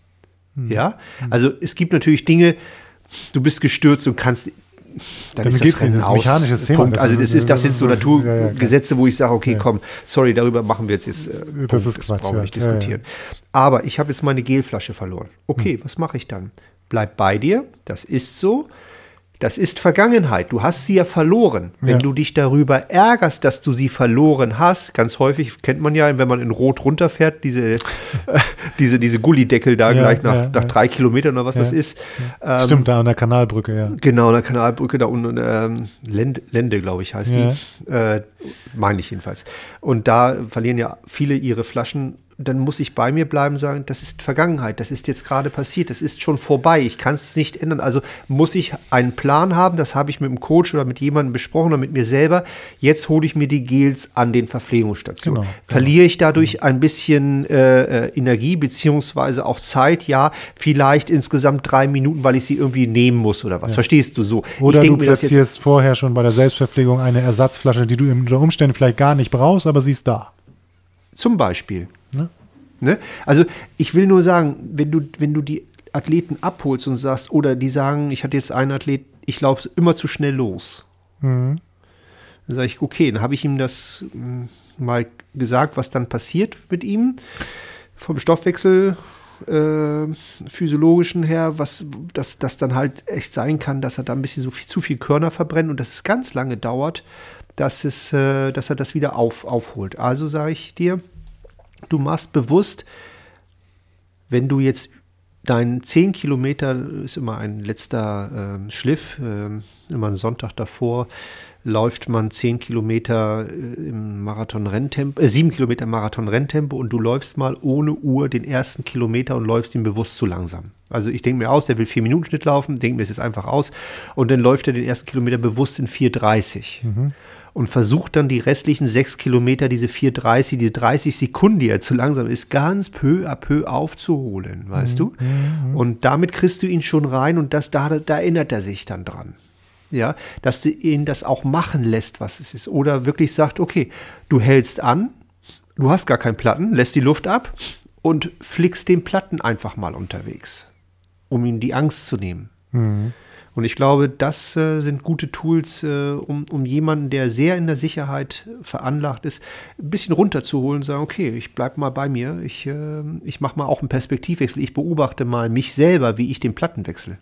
[SPEAKER 2] Hm. Ja? Also es gibt natürlich Dinge, du bist gestürzt und kannst, dann
[SPEAKER 3] Damit
[SPEAKER 2] ist
[SPEAKER 3] geht's
[SPEAKER 2] das Rennen
[SPEAKER 3] nicht, das ist ein
[SPEAKER 2] aus.
[SPEAKER 3] mechanisches Thema.
[SPEAKER 2] Punkt.
[SPEAKER 3] Das
[SPEAKER 2] Also
[SPEAKER 3] ist-
[SPEAKER 2] das, ist, das sind so
[SPEAKER 3] das ist- ja, ja,
[SPEAKER 2] Naturgesetze, wo ich sage, okay,
[SPEAKER 3] Ja.
[SPEAKER 2] komm, sorry, darüber machen wir jetzt, jetzt äh, Punkt,
[SPEAKER 3] Das ist Quatsch,
[SPEAKER 2] brauchen wir
[SPEAKER 3] ja.
[SPEAKER 2] nicht
[SPEAKER 3] Ja, ja.
[SPEAKER 2] diskutieren. Aber ich habe jetzt meine Gelflasche verloren. Okay,
[SPEAKER 3] Hm.
[SPEAKER 2] was mache ich dann? Bleib bei dir, das ist so. Das ist Vergangenheit. Du hast sie ja verloren. Wenn
[SPEAKER 3] Ja.
[SPEAKER 2] du dich darüber ärgerst, dass du sie verloren hast, ganz häufig kennt man ja, wenn man in Rot runterfährt, diese, äh, diese, diese Gullideckel da
[SPEAKER 3] Ja,
[SPEAKER 2] gleich nach,
[SPEAKER 3] ja,
[SPEAKER 2] nach
[SPEAKER 3] ja.
[SPEAKER 2] drei Kilometern oder was
[SPEAKER 3] Ja.
[SPEAKER 2] das ist. Ähm,
[SPEAKER 3] Stimmt, da an der Kanalbrücke, ja.
[SPEAKER 2] Genau, an der Kanalbrücke da unten, ähm, Lende, Lende glaube ich, heißt
[SPEAKER 3] Ja.
[SPEAKER 2] die. Äh, meine ich jedenfalls. Und da verlieren ja viele ihre Flaschen. Dann muss ich bei mir bleiben, sagen, das ist Vergangenheit, das ist jetzt gerade passiert, das ist schon vorbei, ich kann es nicht ändern. Also muss ich einen Plan haben, das habe ich mit dem Coach oder mit jemandem besprochen oder mit mir selber. Jetzt hole ich mir die Gels an den Verpflegungsstationen.
[SPEAKER 3] Genau,
[SPEAKER 2] Verliere ich dadurch ein bisschen äh, äh, Energie beziehungsweise auch Zeit? Ja, vielleicht insgesamt drei Minuten, weil ich sie irgendwie nehmen muss oder was. Verstehst du so?
[SPEAKER 3] Oder
[SPEAKER 2] ich
[SPEAKER 3] du
[SPEAKER 2] denk mir das jetzt
[SPEAKER 3] platzierst vorher schon bei der Selbstverpflegung eine Ersatzflasche, die du unter Umständen vielleicht gar nicht brauchst, aber sie ist da.
[SPEAKER 2] zum Beispiel.
[SPEAKER 3] Ne?
[SPEAKER 2] Ne? Also ich will nur sagen, wenn du, wenn du die Athleten abholst und sagst, oder die sagen, ich hatte jetzt einen Athlet, ich laufe immer zu schnell los.
[SPEAKER 3] Mhm.
[SPEAKER 2] Dann sage ich, okay, dann habe ich ihm das mh, mal gesagt, was dann passiert mit ihm. Vom Stoffwechsel, äh, physiologischen her, was das, das dann halt echt sein kann, dass er da ein bisschen so viel, zu viel Körner verbrennt und dass es ganz lange dauert, dass, es, äh, dass er das wieder auf, aufholt. Also sage ich dir, du machst bewusst, wenn du jetzt dein zehn Kilometer, ist immer ein letzter ähm, Schliff, ähm, immer ein Sonntag davor, läuft man zehn Kilometer äh, im Marathon-Renntempo, äh, sieben Kilometer Marathon-Renntempo und du läufst mal ohne Uhr den ersten Kilometer und läufst ihn bewusst zu langsam. Also ich denke mir aus, der will vier Minuten Schnitt laufen, denke mir es jetzt einfach aus und dann läuft er den ersten Kilometer bewusst in vier dreißig. Mhm. Und versucht dann die restlichen sechs Kilometer, diese vier dreißig, diese dreißig Sekunden, die er zu langsam ist, ganz peu à peu aufzuholen, weißt
[SPEAKER 3] Mhm.
[SPEAKER 2] du? Und damit kriegst du ihn schon rein und das, da, da erinnert er sich dann dran. Ja, dass du ihn das auch machen lässt, was es ist. Oder wirklich sagt, okay, du hältst an, du hast gar keinen Platten, lässt die Luft ab und flickst den Platten einfach mal unterwegs, um ihm die Angst zu nehmen.
[SPEAKER 3] Mhm.
[SPEAKER 2] Und ich glaube, das äh, sind gute Tools, äh, um, um jemanden, der sehr in der Sicherheit veranlagt ist, ein bisschen runterzuholen und sagen, okay, ich bleibe mal bei mir, ich, äh, ich mache mal auch einen Perspektivwechsel, ich beobachte mal mich selber, wie ich den Platten wechsle.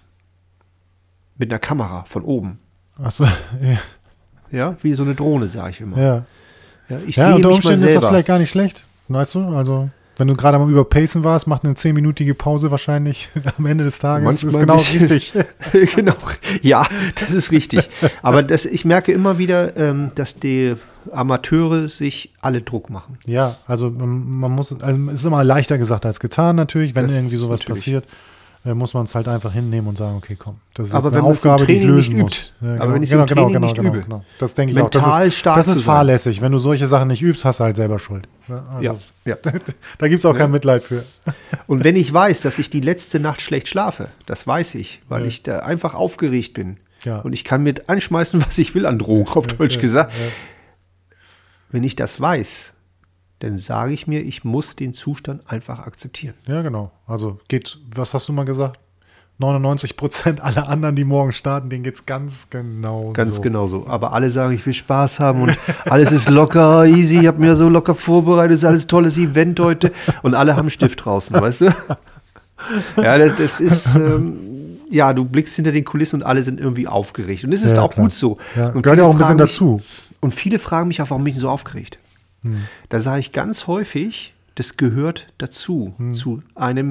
[SPEAKER 2] Mit einer Kamera von oben.
[SPEAKER 3] Achso, ja.
[SPEAKER 2] Ja, wie so eine Drohne, sage ich immer.
[SPEAKER 3] Ja,
[SPEAKER 2] Ja, ich
[SPEAKER 3] ja
[SPEAKER 2] sehe
[SPEAKER 3] unter
[SPEAKER 2] mich mal
[SPEAKER 3] Umständen ist das
[SPEAKER 2] selber.
[SPEAKER 3] vielleicht gar nicht schlecht. Weißt du, also. Wenn du gerade am Überpacen warst, macht eine zehnminütige Pause wahrscheinlich am Ende des Tages.
[SPEAKER 2] Manchmal
[SPEAKER 3] Das ist genau
[SPEAKER 2] ein bisschen-
[SPEAKER 3] richtig.
[SPEAKER 2] Genau, ja, das ist richtig. Aber das, ich merke immer wieder, ähm, dass die Amateure sich alle Druck machen.
[SPEAKER 3] Ja, also man, man muss, also es ist immer leichter gesagt als getan natürlich. Wenn
[SPEAKER 2] Das
[SPEAKER 3] irgendwie
[SPEAKER 2] ist
[SPEAKER 3] sowas
[SPEAKER 2] natürlich.
[SPEAKER 3] passiert, äh, muss man es halt einfach hinnehmen und sagen, okay, komm, das ist
[SPEAKER 2] Aber
[SPEAKER 3] jetzt
[SPEAKER 2] wenn
[SPEAKER 3] eine
[SPEAKER 2] man es im
[SPEAKER 3] Aufgabe, die ich
[SPEAKER 2] Training
[SPEAKER 3] lösen
[SPEAKER 2] nicht
[SPEAKER 3] muss.
[SPEAKER 2] übt.
[SPEAKER 3] Ja,
[SPEAKER 2] Aber
[SPEAKER 3] genau,
[SPEAKER 2] wenn ich es
[SPEAKER 3] genau,
[SPEAKER 2] im
[SPEAKER 3] genau,
[SPEAKER 2] Training
[SPEAKER 3] genau,
[SPEAKER 2] nicht
[SPEAKER 3] genau,
[SPEAKER 2] übe.
[SPEAKER 3] genau. Das denke ich
[SPEAKER 2] Mental
[SPEAKER 3] auch. Das ist,
[SPEAKER 2] stark
[SPEAKER 3] das
[SPEAKER 2] zu
[SPEAKER 3] ist
[SPEAKER 2] sein.
[SPEAKER 3] fahrlässig. Wenn du solche Sachen nicht übst, hast du halt selber Schuld. Ja, also,
[SPEAKER 2] Ja, ja.
[SPEAKER 3] Da gibt es auch kein Mitleid für.
[SPEAKER 2] Und wenn ich weiß, dass ich die letzte Nacht schlecht schlafe, das weiß ich, weil
[SPEAKER 3] Ja.
[SPEAKER 2] ich da einfach aufgeregt bin.
[SPEAKER 3] Ja.
[SPEAKER 2] Und ich kann mit anschmeißen, was ich will an Drogen, auf Deutsch
[SPEAKER 3] ja,
[SPEAKER 2] gesagt.
[SPEAKER 3] ja.
[SPEAKER 2] Wenn ich das weiß, dann sage ich mir, ich muss den Zustand einfach akzeptieren.
[SPEAKER 3] Ja, genau. Also geht, was hast du mal gesagt? neunundneunzig Prozent aller anderen, die morgen starten, denen geht es ganz genau
[SPEAKER 2] Ganz
[SPEAKER 3] so.
[SPEAKER 2] genau so. Aber alle sagen, ich will Spaß haben und alles ist locker, easy, ich habe mir so locker vorbereitet, ist alles tolles Event heute. Und alle haben einen Stift draußen, weißt du? Ja, das, das ist, ähm, ja, du blickst hinter den Kulissen und alle sind irgendwie aufgeregt. Und das ist
[SPEAKER 3] Ja,
[SPEAKER 2] auch
[SPEAKER 3] klar.
[SPEAKER 2] gut so.
[SPEAKER 3] Ja,
[SPEAKER 2] und
[SPEAKER 3] gehört ja
[SPEAKER 2] viele
[SPEAKER 3] auch ein bisschen
[SPEAKER 2] fragen mich-
[SPEAKER 3] dazu.
[SPEAKER 2] Und viele fragen mich auch, warum bin ich so aufgeregt?
[SPEAKER 3] Hm.
[SPEAKER 2] Da sage ich ganz häufig, das gehört dazu,
[SPEAKER 3] Hm.
[SPEAKER 2] zu einem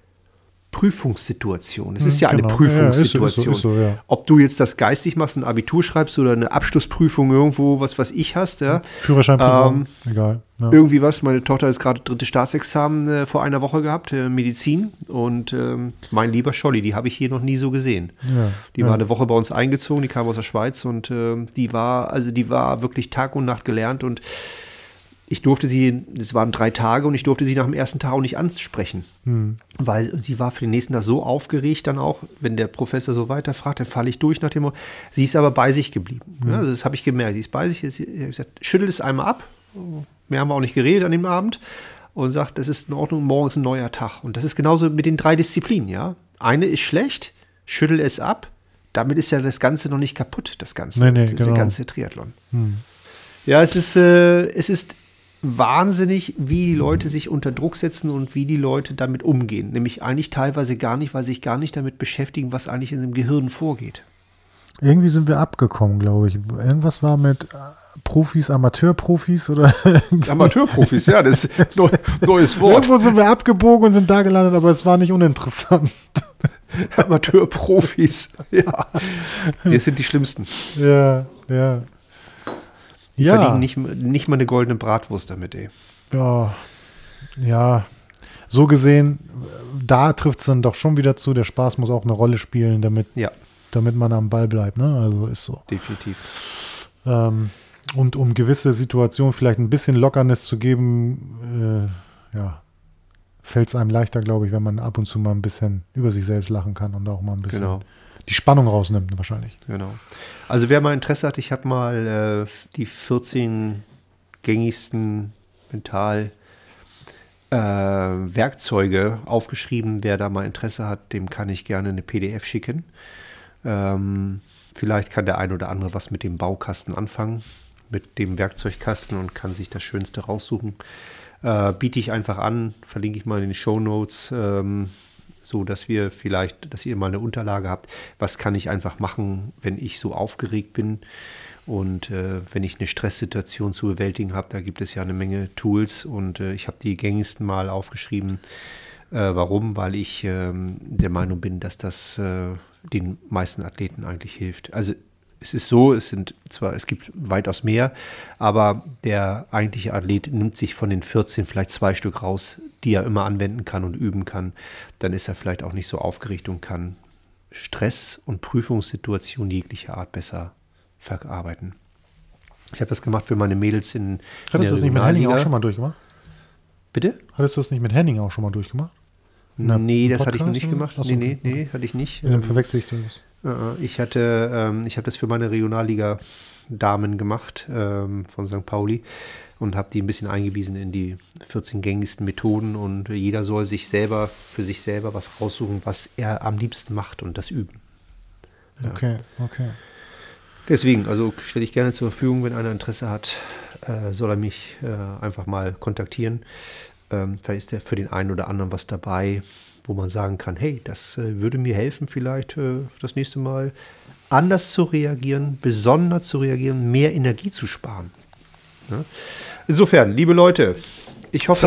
[SPEAKER 2] Prüfungssituation. Es ist ja
[SPEAKER 3] genau.
[SPEAKER 2] eine
[SPEAKER 3] Ja,
[SPEAKER 2] Prüfungssituation.
[SPEAKER 3] ja, ist so, ist so, ist so, ja.
[SPEAKER 2] Ob du jetzt das geistig machst, ein Abitur schreibst oder eine Abschlussprüfung irgendwo, was weiß ich hast, ja.
[SPEAKER 3] Führerscheinprüfung,
[SPEAKER 2] Ähm,
[SPEAKER 3] egal. Ja.
[SPEAKER 2] Irgendwie was. Meine Tochter hat gerade dritte Staatsexamen äh, vor einer Woche gehabt, äh, Medizin. Und ähm, mein lieber Scholli, die habe ich hier noch nie so gesehen.
[SPEAKER 3] Ja,
[SPEAKER 2] Die
[SPEAKER 3] ja.
[SPEAKER 2] war eine Woche bei uns eingezogen, die kam aus der Schweiz und ähm, die war, also die war wirklich Tag und Nacht gelernt und ich durfte sie, das waren drei Tage und ich durfte sie nach dem ersten Tag auch nicht ansprechen.
[SPEAKER 3] Hm.
[SPEAKER 2] Weil sie war für den nächsten Tag so aufgeregt dann auch, wenn der Professor so weiterfragt, dann falle ich durch nach dem Motto. Sie ist aber bei sich geblieben. Ja, also das habe ich gemerkt. Sie ist bei sich. Ich habe gesagt, schüttel es einmal ab. Mehr haben wir auch nicht geredet an dem Abend. Und sagt, das ist in Ordnung, morgen ist ein neuer Tag. Und das ist genauso mit den drei Disziplinen. Ja, eine ist schlecht, schüttel es ab. Damit ist ja das Ganze noch nicht kaputt, das Ganze,
[SPEAKER 3] Nee, nee,
[SPEAKER 2] der
[SPEAKER 3] genau.
[SPEAKER 2] ganze Triathlon.
[SPEAKER 3] Hm.
[SPEAKER 2] Ja, es ist, äh, es ist wahnsinnig, wie die Leute sich unter Druck setzen und wie die Leute damit umgehen. Nämlich eigentlich teilweise gar nicht, weil sie sich gar nicht damit beschäftigen, was eigentlich in dem Gehirn vorgeht.
[SPEAKER 3] Irgendwie sind wir abgekommen, glaube ich. Irgendwas war mit äh, Profis, Amateurprofis oder
[SPEAKER 2] Amateurprofis, ja, das ist ein neu, neues
[SPEAKER 3] irgendwo sind wir abgebogen und sind da gelandet, aber es war nicht uninteressant.
[SPEAKER 2] Amateurprofis, ja. Das sind die Schlimmsten.
[SPEAKER 3] Ja, ja.
[SPEAKER 2] Die
[SPEAKER 3] Ja.
[SPEAKER 2] verdienen nicht, nicht mal eine goldene Bratwurst damit, ey.
[SPEAKER 3] Ja, ja, so gesehen, da trifft es dann doch schon wieder zu. Der Spaß muss auch eine Rolle spielen, damit,
[SPEAKER 2] Ja,
[SPEAKER 3] damit man am Ball bleibt. Ne? Also ist so.
[SPEAKER 2] definitiv.
[SPEAKER 3] Ähm, und um gewisse Situationen vielleicht ein bisschen Lockernis zu geben, äh, ja, fällt es einem leichter, glaube ich, wenn man ab und zu mal ein bisschen über sich selbst lachen kann und auch mal ein bisschen
[SPEAKER 2] Genau.
[SPEAKER 3] die Spannung rausnimmt, wahrscheinlich.
[SPEAKER 2] Genau. Also wer mal Interesse hat, ich habe mal äh, die vierzehn gängigsten Mental äh, Werkzeuge aufgeschrieben. Wer da mal Interesse hat, dem kann ich gerne eine P D F schicken. Ähm, vielleicht kann der ein oder andere was mit dem Baukasten anfangen, mit dem Werkzeugkasten und kann sich das Schönste raussuchen. Äh, biete ich einfach an, verlinke ich mal in den Shownotes, ähm, so dass wir vielleicht, dass ihr mal eine Unterlage habt, was kann ich einfach machen, wenn ich so aufgeregt bin und äh, wenn ich eine Stresssituation zu bewältigen habe. Da gibt es ja eine Menge Tools und äh, ich habe die gängigsten mal aufgeschrieben. Äh, warum? Weil ich ähm, der Meinung bin, dass das äh, den meisten Athleten eigentlich hilft. Also es ist so, es sind zwar, es gibt weitaus mehr, aber der eigentliche Athlet nimmt sich von den vierzehn vielleicht zwei Stück raus, die er immer anwenden kann und üben kann. Dann ist er vielleicht auch nicht so aufgeregt und kann Stress- und Prüfungssituationen jeglicher Art besser verarbeiten. Ich habe das gemacht für meine Mädels in, in
[SPEAKER 3] Hattest
[SPEAKER 2] der
[SPEAKER 3] du das nicht mit Henning auch
[SPEAKER 2] Regionalliga.
[SPEAKER 3] schon mal durchgemacht?
[SPEAKER 2] Bitte?
[SPEAKER 3] Hattest du das nicht mit Henning auch schon mal durchgemacht? In der-
[SPEAKER 2] Nee,
[SPEAKER 3] im
[SPEAKER 2] das hatte ich noch
[SPEAKER 3] Podcast
[SPEAKER 2] nicht
[SPEAKER 3] oder?
[SPEAKER 2] gemacht.
[SPEAKER 3] Ach so,
[SPEAKER 2] Nee, nee,
[SPEAKER 3] okay.
[SPEAKER 2] nee, hatte ich nicht.
[SPEAKER 3] In dem
[SPEAKER 2] Ähm,
[SPEAKER 3] verwechsel ich das.
[SPEAKER 2] Äh, Ich hatte, ähm, ich habe das für meine Regionalliga-Damen gemacht ähm, von Sankt Pauli und habe die ein bisschen eingewiesen in die vierzehn gängigsten Methoden und jeder soll sich selber für sich selber was raussuchen, was er am liebsten macht und das üben. Ja.
[SPEAKER 3] Okay, okay.
[SPEAKER 2] Deswegen, also stelle ich gerne zur Verfügung, wenn einer Interesse hat, äh, soll er mich äh, einfach mal kontaktieren. Ähm, vielleicht ist ja für den einen oder anderen was dabei, wo man sagen kann, hey, das äh, würde mir helfen, vielleicht äh, das nächste Mal anders zu reagieren, besonders zu reagieren, mehr Energie zu sparen. Ja? Insofern, liebe Leute, ich hoffe,
[SPEAKER 3] Zack.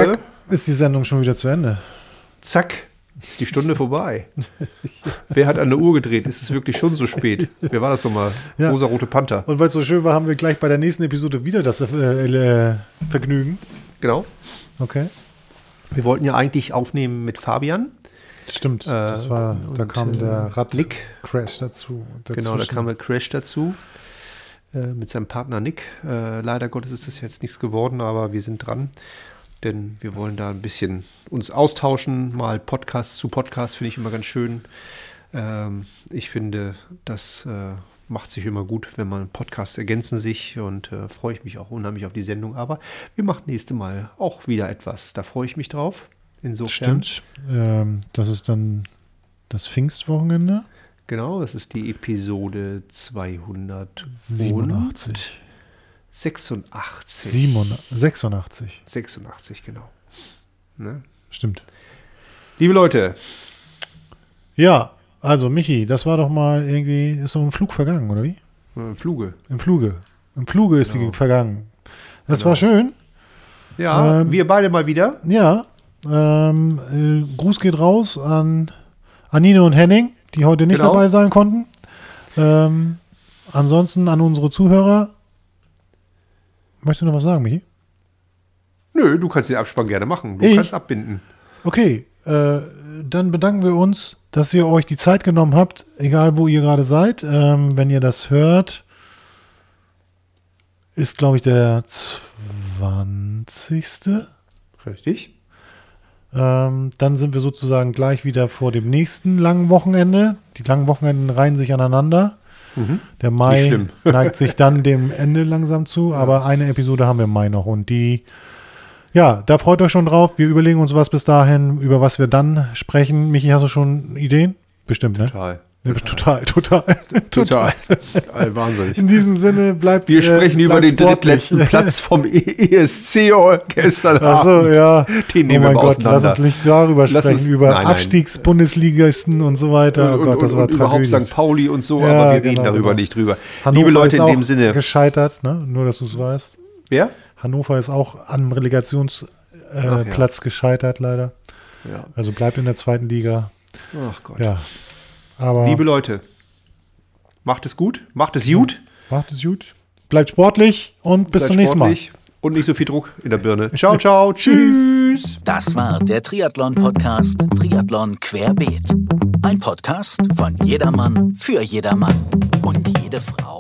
[SPEAKER 3] ist die Sendung schon wieder zu Ende.
[SPEAKER 2] Zack, ist die Stunde vorbei. Wer hat an der Uhr gedreht? Ist es wirklich schon so spät? Wer war das nochmal?
[SPEAKER 3] Ja.
[SPEAKER 2] Rosa-rote Panther.
[SPEAKER 3] Und weil es so schön war, haben wir gleich bei der nächsten Episode wieder das äh, äh, Vergnügen.
[SPEAKER 2] Genau.
[SPEAKER 3] Okay.
[SPEAKER 2] Wir wollten ja eigentlich aufnehmen mit Fabian.
[SPEAKER 3] Stimmt, das
[SPEAKER 2] Äh,
[SPEAKER 3] war, da
[SPEAKER 2] und,
[SPEAKER 3] kam
[SPEAKER 2] äh,
[SPEAKER 3] der Rad
[SPEAKER 2] Nick.
[SPEAKER 3] Crash dazu.
[SPEAKER 2] Genau, da
[SPEAKER 3] dazwischen.
[SPEAKER 2] kam der Crash dazu. Äh, mit seinem Partner Nick. Äh, leider Gottes ist das jetzt nichts geworden, aber wir sind dran. Denn wir wollen da ein bisschen uns austauschen. Mal Podcast zu Podcast finde ich immer ganz schön. Ähm, ich finde, das äh, macht sich immer gut, wenn man Podcasts ergänzen sich und äh, freue ich mich auch unheimlich auf die Sendung. Aber wir machen nächste Mal auch wieder etwas. Da freue ich mich drauf. Insofern.
[SPEAKER 3] Stimmt. Ähm, das ist dann das Pfingstwochenende.
[SPEAKER 2] Genau, das ist die Episode
[SPEAKER 3] siebenundachtzig.
[SPEAKER 2] zweihundertsechsundachtzig.
[SPEAKER 3] siebenundachtzig. sechsundachtzig.
[SPEAKER 2] sechsundachtzig, genau. Ne?
[SPEAKER 3] Stimmt.
[SPEAKER 2] Liebe Leute,
[SPEAKER 3] Ja, also Michi, das war doch mal irgendwie, ist so ein Flug vergangen, oder wie?
[SPEAKER 2] äh, Fluge.
[SPEAKER 3] Im Fluge. Im Fluge ist
[SPEAKER 2] Genau.
[SPEAKER 3] sie vergangen. Das
[SPEAKER 2] Genau.
[SPEAKER 3] war schön.
[SPEAKER 2] Ja,
[SPEAKER 3] Ähm,
[SPEAKER 2] wir beide mal wieder.
[SPEAKER 3] Ja. Ähm, äh, Gruß geht raus an Anine und Henning, die heute nicht
[SPEAKER 2] Genau.
[SPEAKER 3] dabei sein konnten. Ähm, ansonsten an unsere Zuhörer. Möchtest du noch was sagen, Michi?
[SPEAKER 2] Nö, du kannst den Abspann gerne machen. Du
[SPEAKER 3] Ich?
[SPEAKER 2] kannst abbinden.
[SPEAKER 3] Okay, äh, dann bedanken wir uns, dass ihr euch die Zeit genommen habt, egal wo ihr gerade seid. Ähm, wenn ihr das hört, ist, glaube ich, der zwanzigste.
[SPEAKER 2] Richtig.
[SPEAKER 3] Ähm, dann sind wir sozusagen gleich wieder vor dem nächsten langen Wochenende. Die langen Wochenenden reihen sich aneinander.
[SPEAKER 2] Mhm.
[SPEAKER 3] Der
[SPEAKER 2] Nicht
[SPEAKER 3] Mai
[SPEAKER 2] schlimm.
[SPEAKER 3] neigt sich dann dem Ende langsam zu, aber eine Episode haben wir im Mai noch und die, ja, da freut euch schon drauf. Wir überlegen uns was bis dahin, über was wir dann sprechen. Michi, hast du schon Ideen? Bestimmt, ne?
[SPEAKER 2] Total.
[SPEAKER 3] Ja, total, total,
[SPEAKER 2] Total. Total. Wahnsinnig.
[SPEAKER 3] In diesem Sinne bleibt
[SPEAKER 2] Wir sprechen
[SPEAKER 3] äh,
[SPEAKER 2] über
[SPEAKER 3] bleibt
[SPEAKER 2] den
[SPEAKER 3] sportlich.
[SPEAKER 2] drittletzten Platz vom E S C-Orchester.
[SPEAKER 3] Achso, ja.
[SPEAKER 2] Den
[SPEAKER 3] Oh
[SPEAKER 2] nehmen
[SPEAKER 3] mein
[SPEAKER 2] wir
[SPEAKER 3] Gott, lass
[SPEAKER 2] auseinander.
[SPEAKER 3] uns nicht darüber
[SPEAKER 2] Lass
[SPEAKER 3] sprechen,
[SPEAKER 2] uns-
[SPEAKER 3] über
[SPEAKER 2] nein, nein.
[SPEAKER 3] Abstiegs-Bundesligisten und so weiter. Oh
[SPEAKER 2] und,
[SPEAKER 3] Gott, das
[SPEAKER 2] und,
[SPEAKER 3] war
[SPEAKER 2] und überhaupt
[SPEAKER 3] Tragödie.
[SPEAKER 2] Sankt Pauli und so,
[SPEAKER 3] Ja,
[SPEAKER 2] aber wir
[SPEAKER 3] genau,
[SPEAKER 2] reden darüber
[SPEAKER 3] genau.
[SPEAKER 2] nicht drüber.
[SPEAKER 3] Hannover
[SPEAKER 2] Liebe Leute,
[SPEAKER 3] ist
[SPEAKER 2] in
[SPEAKER 3] auch
[SPEAKER 2] dem Sinne.
[SPEAKER 3] gescheitert, ne? Nur, dass du es weißt.
[SPEAKER 2] Wer?
[SPEAKER 3] Hannover ist auch am Relegationsplatz äh,
[SPEAKER 2] Ach ja.
[SPEAKER 3] Platz gescheitert, leider.
[SPEAKER 2] Ja.
[SPEAKER 3] Also bleibt in der zweiten Liga.
[SPEAKER 2] Ach Gott.
[SPEAKER 3] Ja. Aber
[SPEAKER 2] Liebe Leute, macht es gut, macht es gut.
[SPEAKER 3] macht es gut. Bleibt sportlich und bis
[SPEAKER 2] Seid
[SPEAKER 3] zum nächsten Mal.
[SPEAKER 2] sportlich und nicht so viel Druck in der Birne. Ciao, ciao, tschüss.
[SPEAKER 1] Das war der Triathlon-Podcast Triathlon Querbeet. Ein Podcast von jedermann für jedermann und jede Frau.